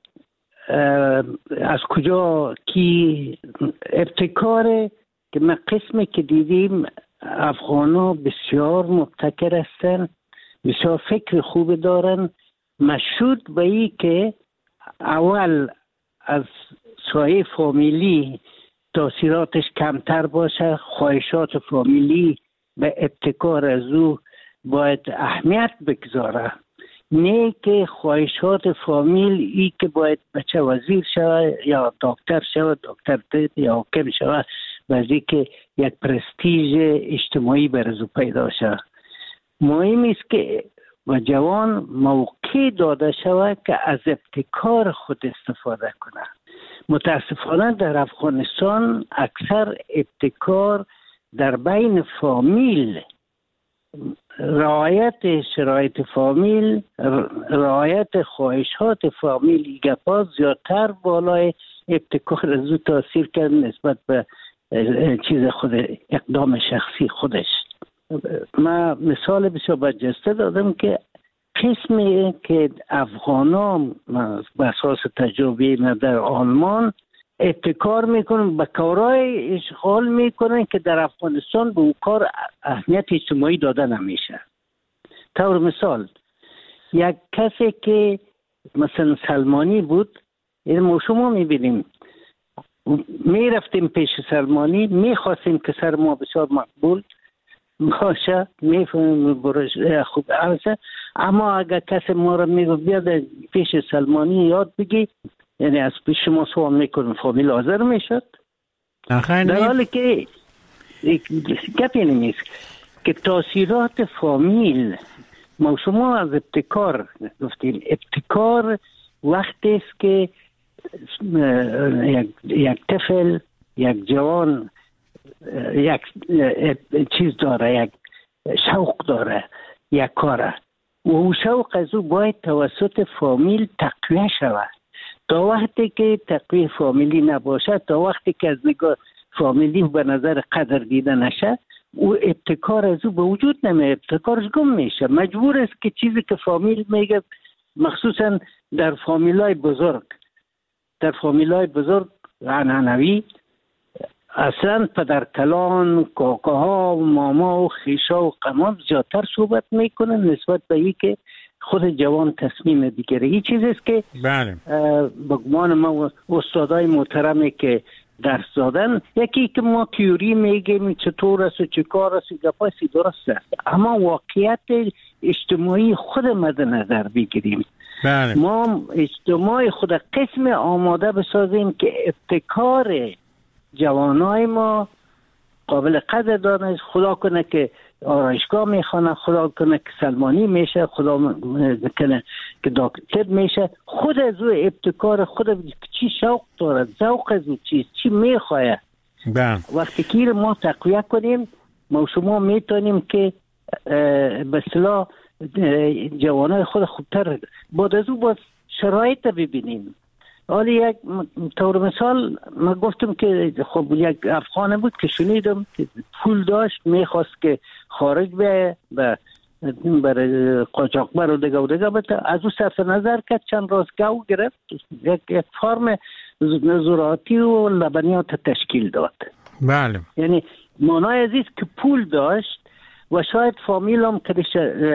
از کجا کی ابتکار که ما قسمی که دیدیم افغانا بسیار مبتکر هستن، بسیار فکر خوب دارن، مشهود به این که اول از سایه فامیلی تاثیراتش کمتر باشه، خواهشات فامیلی به ابتکار از او باید اهمیت بگذاره، نه که خواهشات فامیل ای که باید بچه وزیر شود یا دکتر شود، دکتر یا حاکم شود، وزی که یک پرستیژ اجتماعی برزو پیدا شود. مهم است که و جوان موقع داده شود که از ابتکار خود استفاده کنه. متاسفانه در افغانستان اکثر ابتکار در بین فامیل، رعایت شرایط فامیل، رعایت خواهشات فامیل گپا زیادتر بالای ابتکار از او تاثیر کرد نسبت به چیز خود اقدام شخصی خودش. من مثال بسیار برجسته دادم که قسمی که افغانان به اساس تجربه من در آلمان ابتکار میکنن، به کارهای اشغال میکنن که در افغانستان به اون کار اهمیت اجتماعی داده نمیشه. طور مثال یک کسی که مثلا سلمانی بود، این ما شما میبینیم میرفتیم پیش سلمانی، میخواستیم که سر ما بسیار مقبول باشه، میفهمیم برش خوب عرضه، اما اگر کسی ما را میگو بیاد پیش سلمانی یاد بگی، یعنی از پیش شما سوال میکنم فامیل حاضر میشد؟ در حالی که گپی نمیست که تاثیرات فامیل، ما شما از ابتکار گفتیم، ابتکار وقتی است که یک, یک طفل، یک جوان یک چیز داره، یک شوق داره، یک کاره و اون شوق از او باید توسط فامیل تقویه شود. تا وقتی که تقویه فامیلی نباشه، تا وقتی که از نگاه فامیلی به نظر قدر دیده نشه، او ابتکار از او به وجود نمیاد، ابتکارش گم میشه. مجبور است که چیزی که فامیل میگه، مخصوصا در فامیلای بزرگ، در فامیلای بزرگ عنعنوی، اصلا پدر کلان، کاکاها و ماما و خیشا و قمام زیادتر صحبت میکنن نسبت به این که خود جوان تصمیم بگیره. این چیز است که بله با گمان ما استادای محترمی که درس دادن، یکی که ما تیوری میگیم چطور است و چه کار است، گپاسی درست است، اما واقعیت اجتماعی خود مد نظر بگیریم. بله. ما اجتماع خود قسم آماده بسازیم که ابتکار جوانای ما قابل قدر دانست. خدا کنه که آرایشگاه میخوانه، خدا کنه که سلمانی میشه، خدا کنه که دکتر میشه. خود از او ابتکار خود چی شوق دارد، ذوق از او چیست، چی میخواه. وقتی که ما تقویه کنیم ما شما میتونیم که به اصطلاح جوانای خود خوبتر بعد از او باز شرایط ببینیم. حالی یک طور مثال من گفتم که خب یک افغانه بود که شنیدم که پول داشت میخواست که خارج به برای قاچاقبر و دیگه و دیگه بده، از او صرف نظر کرد، چند روز گو گرفت، یک, یک فرم زراعتی و لبنیات تشکیل داد. بله. یعنی معنای عزیز که پول داشت و شاید فامیل هم کدش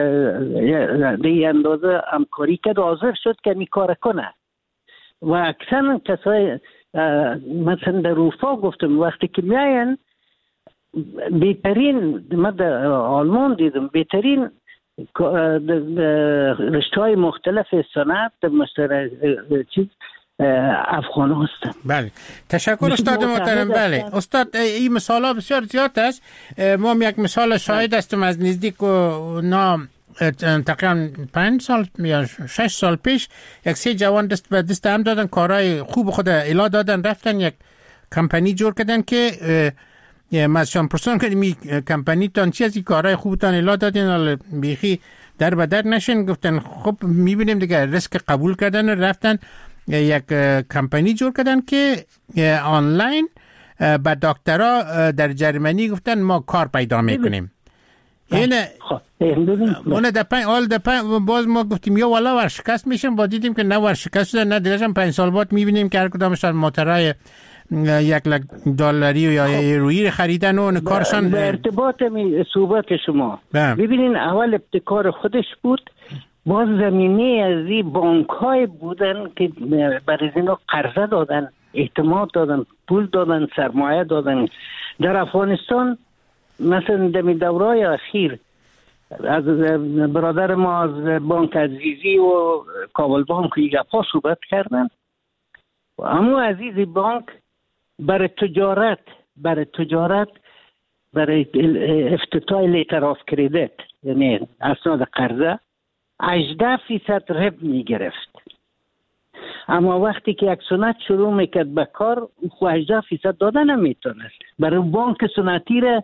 به اندازه همکاری کرد و حاضر شد که می کار کنه. و اکثر کسای مثلا در اروپا گفتم وقتی که میاین بهترین، من در آلمان دیدم بهترین رشته های مختلف صنعت مثلا چیز افغان هستن. بله تشکر استاد محترم. بله استاد این مثال ها بسیار زیاد است. ما یک مثال شاهد هستم از نزدیک و نام تقریبا پنج سال یا شش سال پیش یک سه جوان دست به دست هم دادن، کارهای خوب خود الا دادن، رفتن یک کمپانی جور کردن که مازشان پرسان که می کمپانی تان چی از این کارهای خوبتان الا دادین بیخی در بدر نشن. گفتن خب میبینیم دیگه ریسک قبول کردن، رفتن یک کمپانی جور کردن که آنلاین با دکترها در جرمنی گفتن ما کار پیدا میکنیم. اینه اون دپن آل دپن باز ما گفتیم یا والا ورشکست میشم، با دیدیم که نه ورشکست شده نه دیگه. پنج سال بعد میبینیم که هر کدامشان موترهای یک لک دلاری یا یورویی خریدن و کارشان. به ارتباط می صحبت شما ببینین اول ابتکار خودش بود، باز زمینه از این بانک های بودن که برای اینا قرضه دادن، اعتماد دادن، پول دادن، سرمایه دادن. در افغانستان مثلا در دورای اخیر از برادر ما از بانک عزیزی و کابل بانک یک گپا صحبت کردن. اما عزیزی بانک برای تجارت برای تجارت برای افتتاح لیتر آف کردیت یعنی اسناد قرضه هجده فیصد رب می گرفت. اما وقتی که یک سنت شروع میکرد به کار خو هجده فیصد دادن نمیتونست. برای بانک سنتی را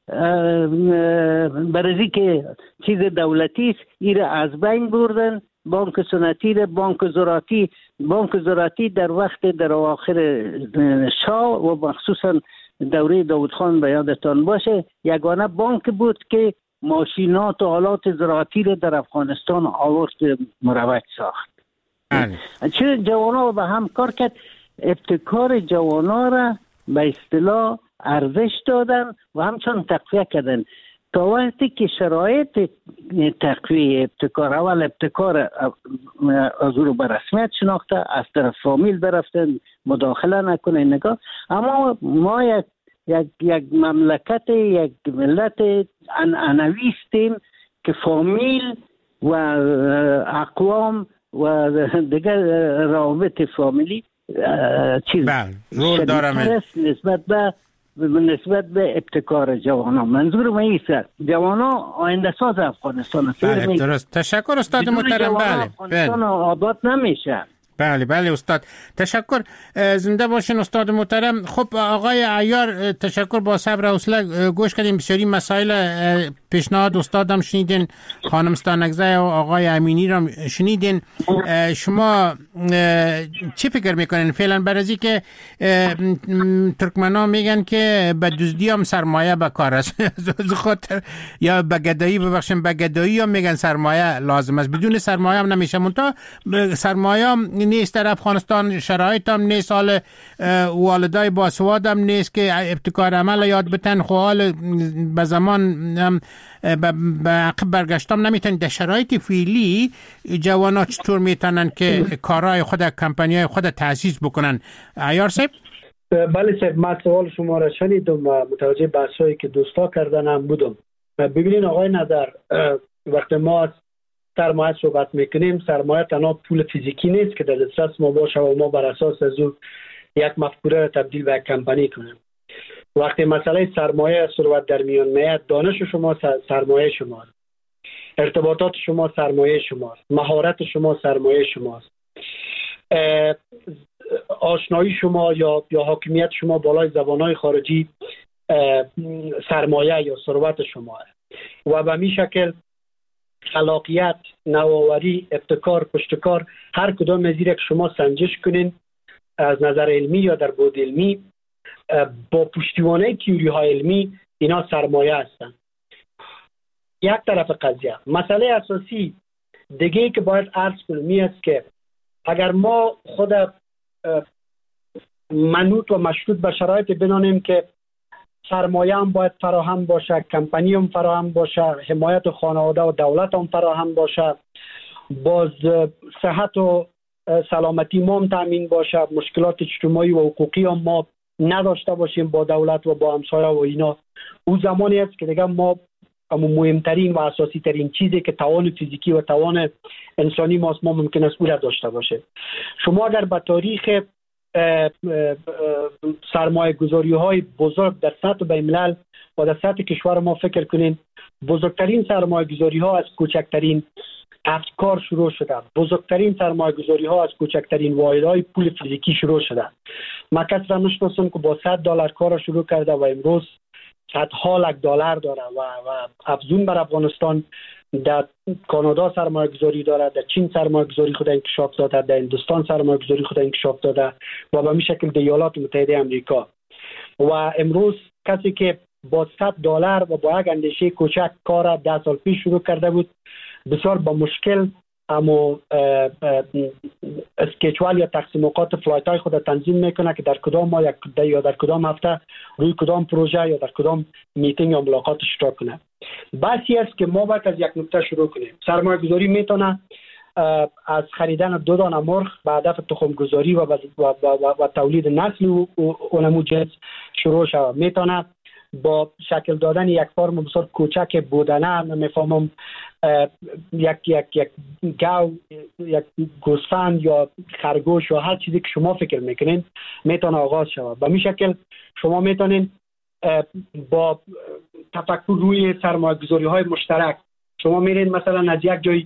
برای که چیز دولتی است ایره از بین بردن. بانک سنتی را بانک زراعتی بانک زراعتی در وقت در آخر شاه و مخصوصا دوره داود خان به یادتان باشه یگانه بانک بود که ماشینات و آلات زراعتی را در افغانستان آورد مروج ساخت. چه جوانا به هم کار کرد، ابتکار جوانا را به اصطلاح ارزش دادن و همچنان تقویه کردن تا وقتی که شرایط تقویه ابتکار اول ابتکار از رو به رسمیت شناخته، از طرف فامیل برفتن مداخله نکنه نگاه. اما ما یک یک یک مملکت یک ملت عنعنوی هستیم که فامیل و اقوام و دیگر روابط فامیلی چیز رول دارم نسبت به نسبت به ابتکار جوانان. منظور من ایست جوانان آینده ساز افغانستان است. بله درست. تشکر استاد محترم. بله افغانستان آباد نمیشه. بله بله استاد تشکر. زنده باشین استاد محترم. خب آقای عیار تشکر، با صبر و حوصله گوش کردیم. بسیاری مسائل پیشنهاد استادم شنیدین، خانم ستانکزی و آقای امینی را شنیدین. شما چی فکر میکنین فعلا برای که ترکمنان میگن که به دزدی هم سرمایه به کار است خاطر یا به گدایی ببخشیم به گدایی هم میگن سرمایه لازم است، بدون سرمایه هم نمیشه. منتها سرمایه هم نیست در افغانستان، شرایط هم نیست، حال والدای باسواد هم نیست که ابتکار عمل یاد بتن، حال به زمان هم به عقب برگشتم نمیتونن. در شرایط فعلی جوانا چطور میتونن که کارهای خود کمپانیای خود تأسیس بکنن؟ عیار صاحب. بله صاحب، من سوال شما را شنیدم و متوجه بحثایی که دوستا کردن هم بودم. ببینین آقای نظر، وقتی ما سرمایه صحبت میکنیم، سرمایه تنها پول فیزیکی نیست که در دسترس ما باشه و ما بر اساس از او یک مفکوره را تبدیل به یک کمپانی کنیم. وقتی مسئله سرمایه ثروت در میان میاد، دانش شما سرمایه شماست، ارتباطات شما سرمایه شماست، مهارت شما سرمایه شماست، آشنایی شما یا یا حاکمیت شما بالای زبانهای خارجی سرمایه یا ثروت شما و به می شکل خلاقیت، نوآوری، ابتکار، پشتکار، هر کدام از اینا که شما سنجش کنین از نظر علمی یا در بعد علمی با پشتیبانی تئوری های علمی، اینا سرمایه هستند. یک طرف قضیه. مسئله اساسی دیگه که باید عرض کنم است که اگر ما خود منوط و مشروط به شرایط بنانیم که سرمایه هم باید فراهم باشه، کمپانی هم فراهم باشه، حمایت خانواده و دولت هم فراهم باشه، باز صحت و سلامتی ما هم تامین باشه، مشکلات اجتماعی و حقوقی هم ما نداشته باشیم با دولت و با همسایه و اینا، اون زمانی است که دیگه ما اما مهمترین و اساسی ترین چیزی که توان فیزیکی و توان انسانی ماست ما ممکن است او را داشته باشه. شما اگر به تاریخ سرمایه گذاری های بزرگ در سطح بین‌الملل و در سطح کشور ما فکر کنین، بزرگترین سرمایه گذاری ها از کوچکترین افکار شروع شده، بزرگترین سرمایه گذاری ها از کوچکترین واحدهای پول فیزیکی شروع شده. من کسی را میشناسم که با صد دلار کار شروع کرده و امروز صدها لک دلار داره و و افزون بر افغانستان در کانادا سرمایه گذاری داره، در چین سرمایه گذاری خود انکشاف داده، در هندوستان سرمایه گذاری خود انکشاف داده و به می شکل در ایالات متحده امریکا. و امروز کسی که با صد دلار و با یک اندیشه کوچک کار ده سال پیش شروع کرده بود، بسیار با مشکل اما اسکیچوال یا تقسیم اوقات فلایت های خود تنظیم میکنه که در کدام ماه یا در کدام هفته روی کدام پروژه یا در کدام میتینگ یا ملاقات اشتراک کنه. بحثی است که ما باید از یک نقطه شروع کنیم. سرمایه گذاری میتونه از خریدن دو دانه مرغ به هدف تخم گذاری و, و, و, و, و تولید نسل و اونمو جنس شروع شود. میتونه با شکل دادن یک فرم بسیار کوچک بودنه، نمیفهمم یک یک یک گاو، یک گوسفند یا خرگوش یا هر چیزی که شما فکر میکنین میتونه آغاز شود. به می شکل شما میتونین با تفکر روی سرمایه گذاری های مشترک، شما میرین مثلا از یک جای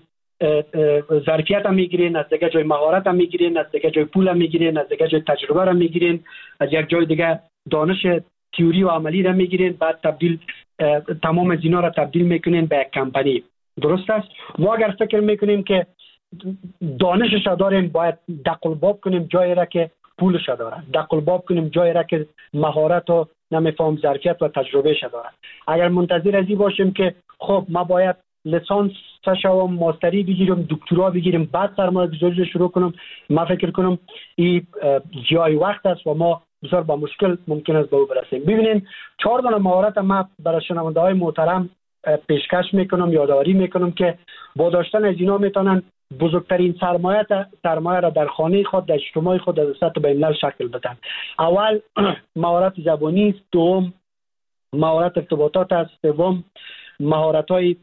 ظرفیت هم میگیرین، از دیگه جای مهارت هم میگیرین، از دیگه جای پول هم میگیرین، از دیگه جای تجربه هم میگیرین، از یک جای دیگه دانش تئوری و عملی را میگیرین، بعد تبدیل تمام از اینا را تبدیل میکنین به یک کمپانی. درست است؟ ما اگر فکر میکنیم که دانشش داریم، باید دقلباب کنیم جایی را که پولش داره، دقلباب کنیم جایی را که مهارت و نمیفهم ظرفیت و تجربهش داره. اگر منتظر ازی باشیم که خب ما باید لیسانس شوم، ماستری بگیرم، دکترا بگیریم، بعد سرمایه گذاری شروع کنم، ما فکر کنم این جای وقت است و ما بسیار با مشکل ممکن است به او برسیم. ببینید چهار تا مهارت ما برای شنونده های محترم پیشکش میکنم، یادآوری میکنم که با داشتن از اینا میتونن بزرگترین سرمایه سرمایه را در خانه خود، در اجتماع خود، در سطح بین‌الملل شکل بدن. اول مهارت زبانی است، دوم مهارت ارتباطات است، سوم مهارت های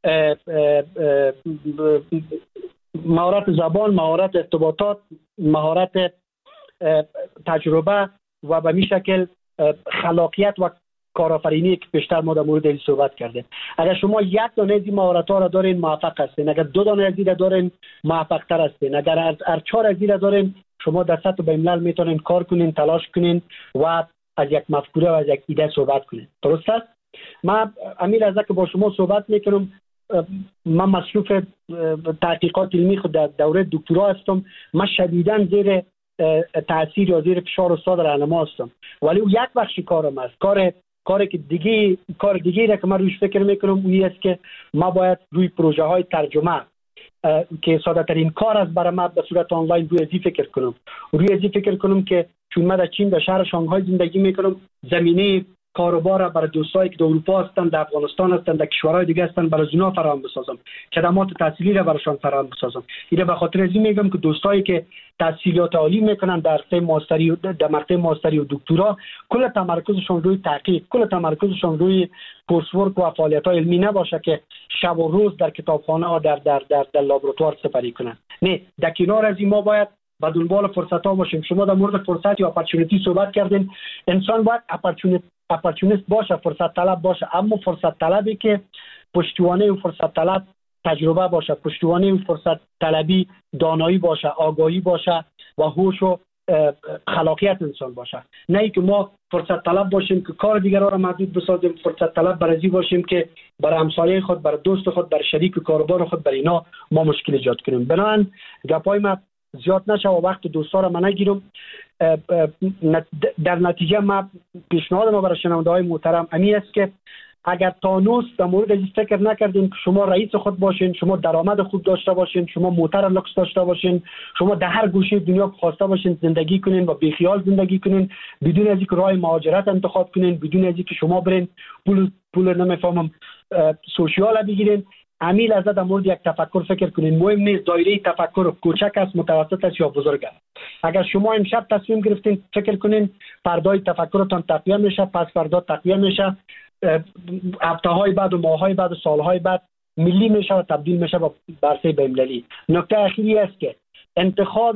مهارت زبان، مهارت ارتباطات، مهارت تجربه و به می شکل خلاقیت و کارآفرینی که بیشتر ما در مورد این صحبت کرده. اگر شما یک دانه از این مهارت‌ها را دارین موفق هستین، اگر دو دانه از این را دارین موفق تر هستین، اگر هر چهار از این را دارین شما در سطح بین‌الملل میتونین کار کنین، تلاش کنین و از یک مفکوره و از یک ایده صحبت کنین. درست است؟ من امیر از که با شما صحبت میکنم، من مصروف تحقیقات علمی خود در دوره دکترا هستم، من شدیداً زیر تاثیر یا زیر فشار استاد راهنما هستم، ولی او یک بخش کارم است. کار کاری که دیگه کار دیگه را که من روش فکر میکنم اونی است که ما باید روی پروژه های ترجمه که ساده ترین کار است برای ما به صورت آنلاین روی ازی فکر کنم روی ازی فکر کنم که چون من در چین در شهر شانگهای زندگی میکنم، زمینه کاروبار برای دوستایی که در اروپا هستند، در افغانستان هستند، در کشورهای دیگه هستند، برای اونا فراهم بسازم، خدمات تحصیلی را برایشان فراهم بسازم. اینو به خاطر ازی میگم که دوستایی که تحصیلات عالی میکنن در مقطع ماستری و در مقطع ماستری و دکترا، کل تمرکزشون روی تحقیق، کل تمرکزشون روی کورس ورک و فعالیت‌های علمی نباشه که شب و روز در کتابخانه ها در در در, در لابراتوار سپری کنن. نه، در کنار از این ما باید به دنبال فرصت ها باشیم. شما در مورد فرصت یا اپورتونتی صحبت کردین. انسان باید اپورتونیست باشه، فرصت طلب باشه، اما فرصت طلبی که پشتوانه اون فرصت طلب تجربه باشه، پشتوانه اون فرصت طلبی دانایی باشه، آگاهی باشه و هوش و خلاقیت انسان باشه. نه اینکه ما فرصت طلب باشیم که کار دیگران را محدود بسازیم، فرصت طلب برای باشیم که برای همسایه خود، برای دوست خود، برای شریک کاروبار خود، برای اینا ما مشکل ایجاد کنیم. بنابراین گپای ما زیاد نشه و وقت دوستا را من نگیرم. در نتیجه ما پیشنهاد ما برای شنونده های محترم امی است که اگر تانوس در مورد این فکر نکردین که شما رئیس خود باشین، شما درآمد خوب داشته باشین، شما موتر لوکس داشته باشین، شما در هر گوشه دنیا خواسته باشین زندگی کنین و بیخیال زندگی کنین، بدون از اینکه راه مهاجرت انتخاب کنین، بدون از اینکه شما برین پول پول نمیفهمم سوشیال بگیرین، امیل از در مورد یک تفکر فکر کنین. مهم نیست دایره تفکر کوچک است، متوسط است یا بزرگ است. اگر شما امشب تصمیم گرفتین فکر کنین، فردای تفکرتان تقویت میشه، پس فردا تقویت میشه، هفته های بعد و ماه های بعد و سال های بعد ملی میشه و تبدیل میشه به برسه بین‌المللی. نکته اخیری است که انتخاب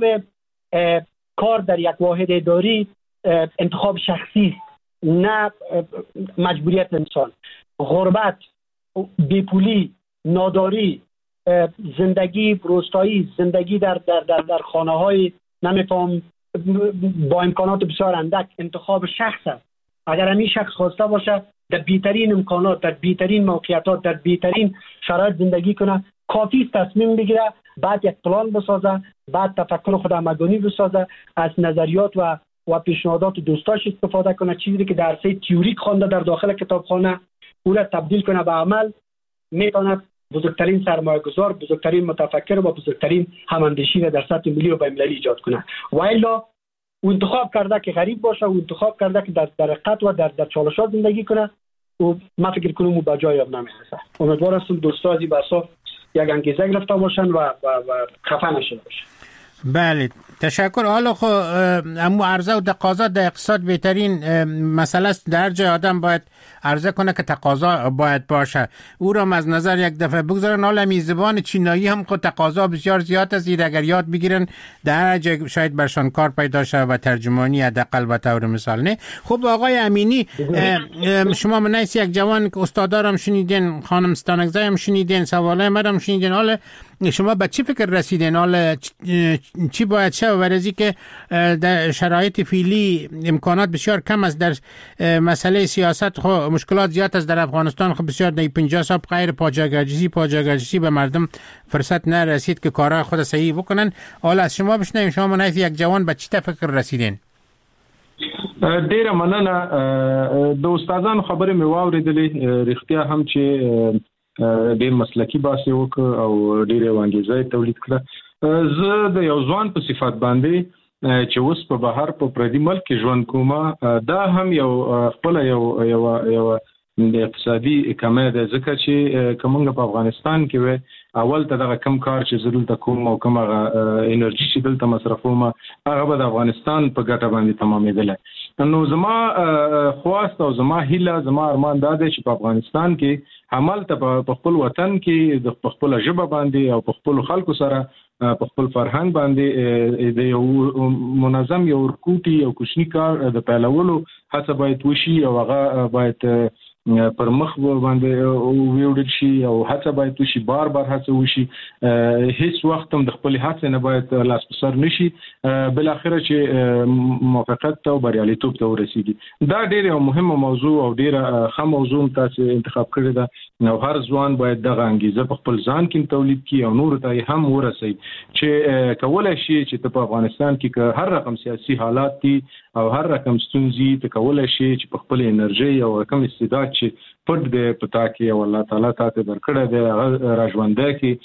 کار در یک واحد اداری انتخاب شخصی، نه مجبوریت انسان. غربت، بیپولی، ناداری، زندگی روستایی، زندگی در در در, در خانه های نمیفهم با امکانات بسیار اندک انتخاب شخص است. اگر همین شخص خواسته باشه در بیترین امکانات، در بیترین موقعیتات، در بیترین شرایط زندگی کنه، کافی تصمیم بگیره، بعد یک پلان بسازه، بعد تفکر خود آمدانی بسازه، از نظریات و و پیشنهادات دوستاش استفاده کنه، چیزی که در سه تئوریک خوانده در داخل کتابخانه او را تبدیل کنه به عمل، میتونه بزرگترین سرمایه گذار، بزرگترین متفکر و بزرگترین هماندیشی را در سطح ملی و بین‌المللی ایجاد کنه. و الا او انتخاب کرده که غریب باشه، او انتخاب کرده که در در قط و در در چالشات زندگی کنه و ما فکر کنم او به جای نمیرسه. امیدوارم دوستا از این بحثا یک انگیزه گرفته باشن و و, و خفه نشده باشن. بله تشکر. حالا خب امو عرضه و تقاضا در اقتصاد بهترین مسئله است. در جای آدم باید عرضه کنه که تقاضا باید باشه، او را از نظر یک دفعه بگذارن. حالا می زبان چینایی هم خود تقاضا بسیار زیاد است، اگر یاد بگیرن در هر جای شاید برشان کار پیدا شه و ترجمانی حداقل به طور مثال. نه خب آقای امینی، شما منیس یک جوان که استادارم شنیدین، خانم ستانکزی هم شنیدین، سوالای مرا شنیدین، حالا شما به چی فکر رسیدین؟ حالا چی باید شه؟ ورزی که در شرایط فعلی امکانات بسیار کم است، در مسئله سیاست خو مشکلات زیاد است در افغانستان، خو بسیار در پنجاه سال غیر پاجاگرجسی پاجاگرجسی به مردم فرصت نرسید که کارهای خود صحیح بکنن. حالا از شما بشنویم، شما منیف یک جوان به چی فکر رسیدین؟ ډیره مننه. د استادانو خبرې مې واورېدلې، رښتیا هم چې ډیر مسلکی باسي وک او ډیر وانګیزه تولید کړه. زه د یو ځوان په صفات باندې چې اوس په بهر په پردي ملک کې ژوند کوم، دا هم یو خپل یو یو یو اقتصادي کمه ده، ځکه چې کومه په افغانستان کې و اول ته دغه کم کار چې زرول ته کوم او کومه انرژي چې دلته مصرفوم هغه به د افغانستان په ګټه باندې تمامېدله. نو زما خواست او زما هیله، زما ارمان دا دی چې په افغانستان کې عمل ته په خپل وطن کې د خپل ژبه باندې او په خپل خلکو سره په خپل فرهنګ باندې د یو منظم یو ورکوټي او کوچنی کار د پیلولو هڅه باید وشي او هغه باید پر مخ باندې ویوړل شي او هڅه باید وشي، بار بار هڅه وشي، هیڅ وخت هم د خپل هڅې نه باید لاس په سر نشي، بل اخره چې موافقت او بریالیتوب ته ورسیږي. دا ډیره مهمه موضوع او ډیره ښه موضوع تاسو انتخاب کړی ده. نو هر ځوان باید دغه انګیزه په خپل ځان کې تولید کړي او نور ته هم ورسي چې کولای شي چې په افغانستان کې هر رقم سیاسي حالات دي او هر رقم ستونزې ته کولای شي چې په خپل انرژي او رقم استعداد چې پټ دی پتا کې او الله تعالی تاسو درکړه دی راژوندای کی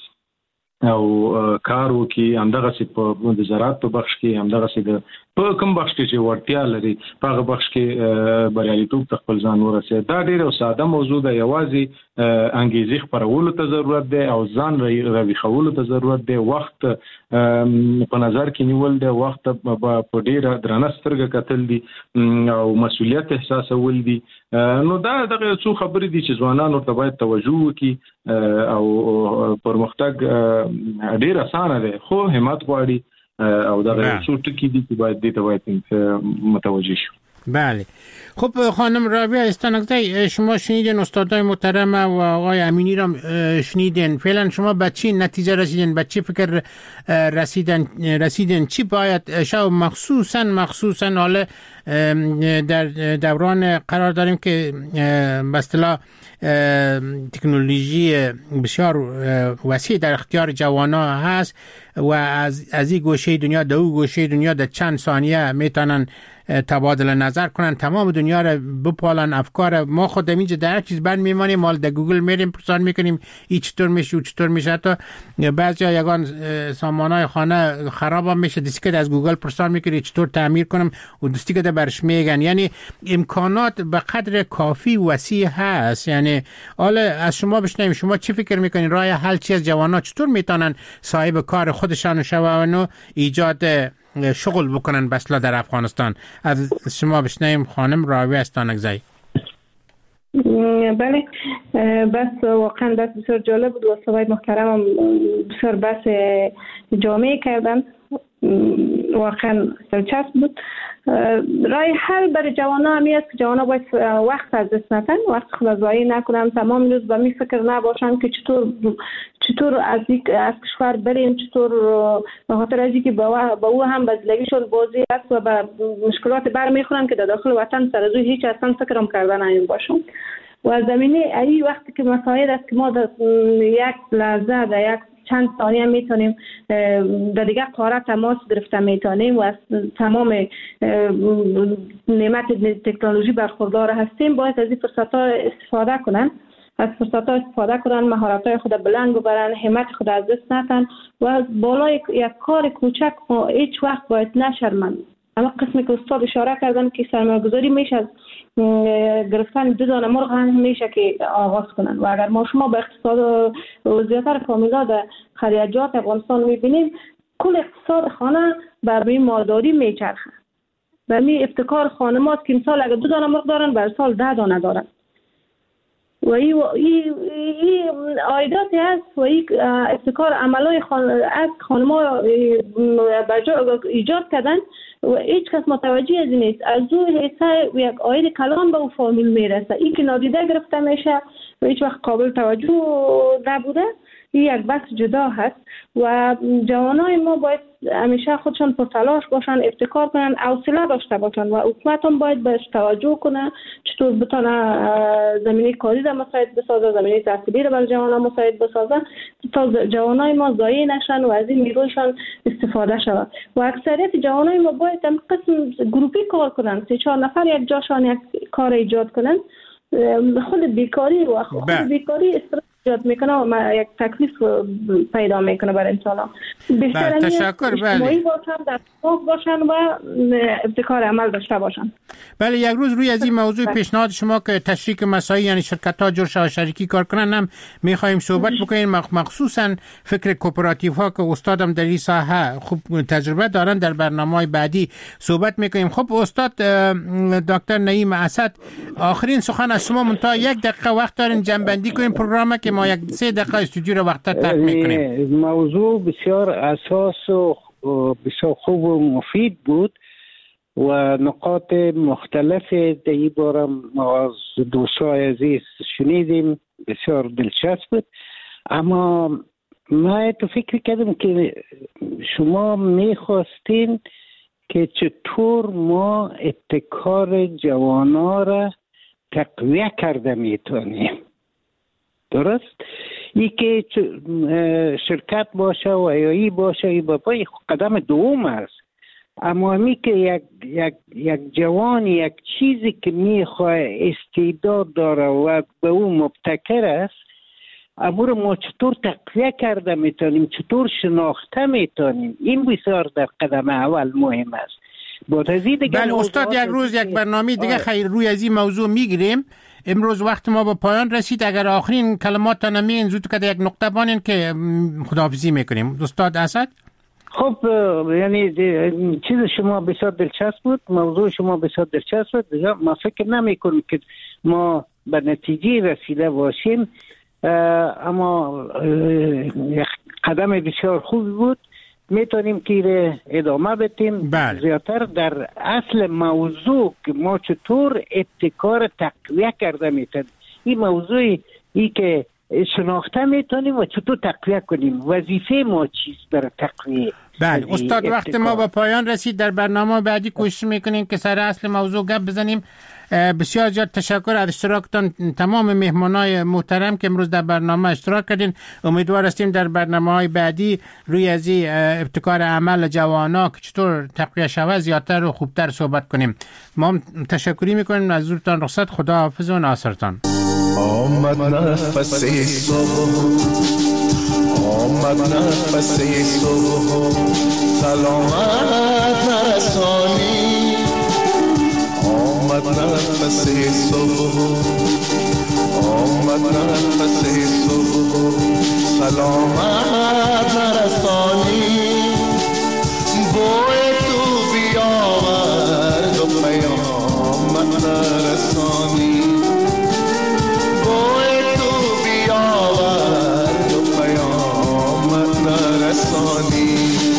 او کار وکي، همدغه سي په د زراعت په بخش کې، همدغه سي د په کوم بخش کې چې ورتیا لري په هغه بخش کې بریالیتوب خپل ځان ورسي. دا ډیره ساده موضوع ده، یوازې انګیزې خپرولو ته ضرورت دی او ځان راوي خولو ته ضرورت دی، وخت په نظر کې نیول دی، وخت په ډیره درنه سترګه کتل دي او مسؤلیت احساسول دي. نو دا دغه څو خبرې دي چې ځوانان ورته باید توجه وکړي او پرمختګ ډیر اسانه دی خو همت غواړي او دا اصول ټکی دي چې باید دې ته باید متوجه شو. بله. خب خانم رابعه استانکزی، شما شنیدین استادای محترم و آقای امینی را شنیدین. فعلا شما به چی نتیجه رسیدین؟ به چی فکر رسیدن رسیدین؟ چی باید شو مخصوصا مخصوصا حالا در دوران قرار داریم که به اصطلاح تکنولوژی بسیار وسیع در اختیار جوانا هست و از از این گوشه دنیا در اون گوشه دنیا در چند ثانیه میتونن تبادل نظر کنن، تمام دنیا رو بپالن افکار. ما خود اینجا در هر چیز بند میمانیم، مال در گوگل میریم پرسان میکنیم این چطور میشه و چطور میشه. حتی بعضی یگان سامانهای خانه خراب هم میشه، دستی که از گوگل پرسان میکنی چطور تعمیر کنم و دستی که برش میگن. یعنی امکانات به قدر کافی وسیع هست. یعنی حالا از شما بشنویم، شما چی فکر میکنین راه حل چی از جوانا چطور میتونن صاحب کار خودشان شون و ایجاد شغل بکنن بسلا در افغانستان؟ از شما بشنویم خانم راویه استانکزی. بله، بس واقعا بس بسیار جالب بود و استادای محترم هم بسیار بس جامعه کردن، واقعا دلچسب بود. راه حل برای جوانا همی است که جوانا باید وقت از دست ندن، وقت خود ضایع نکنن، تمام روز به می فکر نباشن که چطور چطور از از کشور بریم، چطور به خاطر از اینکه با او هم بزلگیشون بازی است و به مشکلات برمیخورن که در داخل وطن سر از هیچ اصلا فکرم کردن این باشن. و زمینه ای وقتی که مسائل است که ما در یک لحظه در یک چند ثانیه میتونیم در دیگه قاره تماس گرفته میتونیم و از تمام نعمت تکنولوژی برخوردار هستیم. باید از این فرصت ها استفاده کنن، از فرصت ها استفاده کنن، مهارت های خود بلند ببرن، همت خود از دست ندن و از بالای یک کار کوچک هیچ وقت باید نشرمند. اما قسمی که استاد اشاره کردن که سرمایه‌گذاری میشه از گرفتن دو دانه مرغ هم میشه که آغاز کنن و اگر ما شما به اقتصاد وضعیت فامیلا در خلیجات افغانستان میبینیم، کل اقتصاد خانه بر این مالداری میچرخه. و می ابتکار خانمات که امسال اگر دو دانه مرغ دارن بر سال ده دانه دارن و این عایداتی هست و این ابتکار عملای خان... از خانم‌ها ایجاد کردن و هیچ کس متوجه از نیست. از او حصه یک عاید کلان به او فامیل میرسه، این که نادیده گرفته میشه و هیچ وقت قابل توجه نبوده. این یک بحث جدا هست و جوانای ما باید همیشه خودشان پرتلاش باشن، ابتکار کنن، حوصله داشته باشن و حکومت هم باید بهش توجه کنه چطور بتونه زمینه کاری را مساعد بسازه، زمینه تحصیلی را برای جوانان مساعد بسازه تا جوانای ما ضایع نشن و از این نیرویشان استفاده شود. و اکثریت جوانای ما باید هم قسم گروپی کار کنن، سه چهار نفر یک جاشان یک کار ایجاد کنن. خود بیکاری و خود بیکاری استرس ایجاد میکنه و یک تکلیف پیدا میکنه برای انسان. بله، تشکر. بله، باشن در صف باشن و ابتکار عمل داشته باشن. بله، یک روز روی از این موضوع پیشنهاد شما که تشریک مساعی یعنی شرکت ها جور شو شریکی کار کنن هم میخوایم صحبت بکنیم، مخصوصا فکر کوپراتیو ها که استادم در این ساحه خوب تجربه دارن، در برنامه‌های بعدی صحبت میکنیم. خب استاد دکتر نعیم اسد، آخرین سخن از شما، منتها یک دقیقه وقت دارین جنبندی کنیم پروگرام که ما یک سه دقیقه استودیو رو وقت ترک میکنیم. موضوع بسیار اساس و بسیار خوب و مفید بود و نقاط مختلف در این بارم از دوستای عزیز شنیدیم، بسیار دلچسب بود. اما من تو فکر کردم که شما میخواستین که چطور ما ابتکار جوانا را تقویه کرده میتونیم. درست؟ ای که شرکت باشه و ایایی باشه ای بابا قدم دوم است. اما می که یک, یک, یک جوان یک چیزی که میخواه استعداد داره و به اون مبتکر است، اما رو ما چطور تقویه کرده میتونیم، چطور شناخته میتونیم، این بسیار در قدم اول مهم است. بله استاد، یک روز یک برنامه دیگه خیر روی از این موضوع میگیریم. امروز وقت ما به پایان رسید. اگر آخرین کلمات نمیین زود که یک نقطه بانین که خداحافظی میکنیم. استاد اسد. خب یعنی چیز شما بسیار دلچسب بود، موضوع شما بسیار دلچسب بود. ما فکر نمی کنیم که ما به نتیجه رسیده باشیم، اما یک قدم بسیار خوب بود میتونیم که ادامه بدیم. بله. زیادتر در اصل موضوع که ما چطور ابتکار تقویه کرده میتونیم، این موضوع ای که شناخته میتونیم و چطور تقویه کنیم، وظیفه ما چیست برای تقویه. بله استاد، وقت ما به پایان رسید. در برنامه بعدی کوشش میکنیم که سر اصل موضوع گپ بزنیم. بسیار زیاد تشکر از اشتراکتان تمام مهمانای محترم که امروز در برنامه اشتراک کردین. امیدوار هستیم در برنامه‌های بعدی روی از ابتکار عمل جوانا که چطور تقویه شود زیادتر و خوبتر صحبت کنیم. ما تشکری میکنیم از حضورتان. رخصت، خدا حافظ و ناصرتان. آمد نفس صبح، آمد نفس صبح، سلامت نرسانی. آمد نفس صبح، آمد نفس صبح، سلامت نرسانی. بوی تو بیاورد و پیامت نرسانی. بوی تو بیاورد و پیامت نرسانی.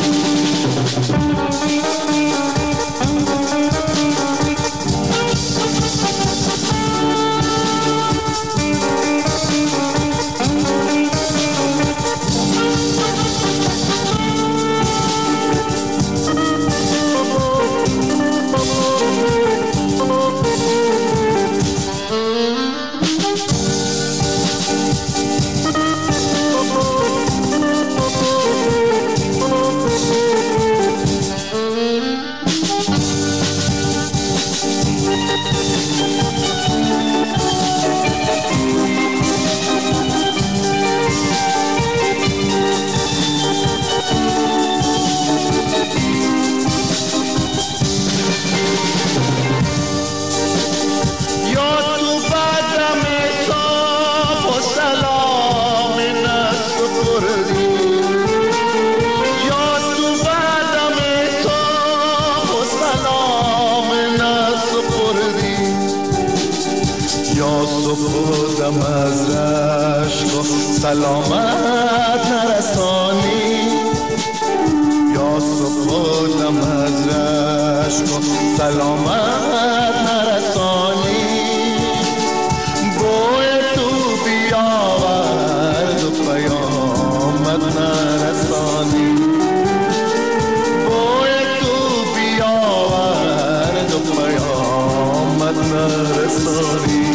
سپردم از رشک و سلامت نرسانی. یا سپردم از رشک و سلامت نرسانی. بوی تو بیاورد و پیامت نرسانی. بوی تو بیاورد و پیامت نرسانی.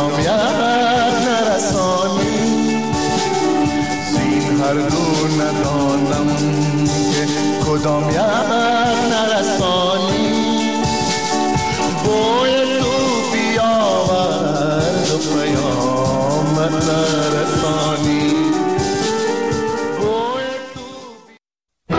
کدام یک نرسانی زین هر دو ندانم که کدام یک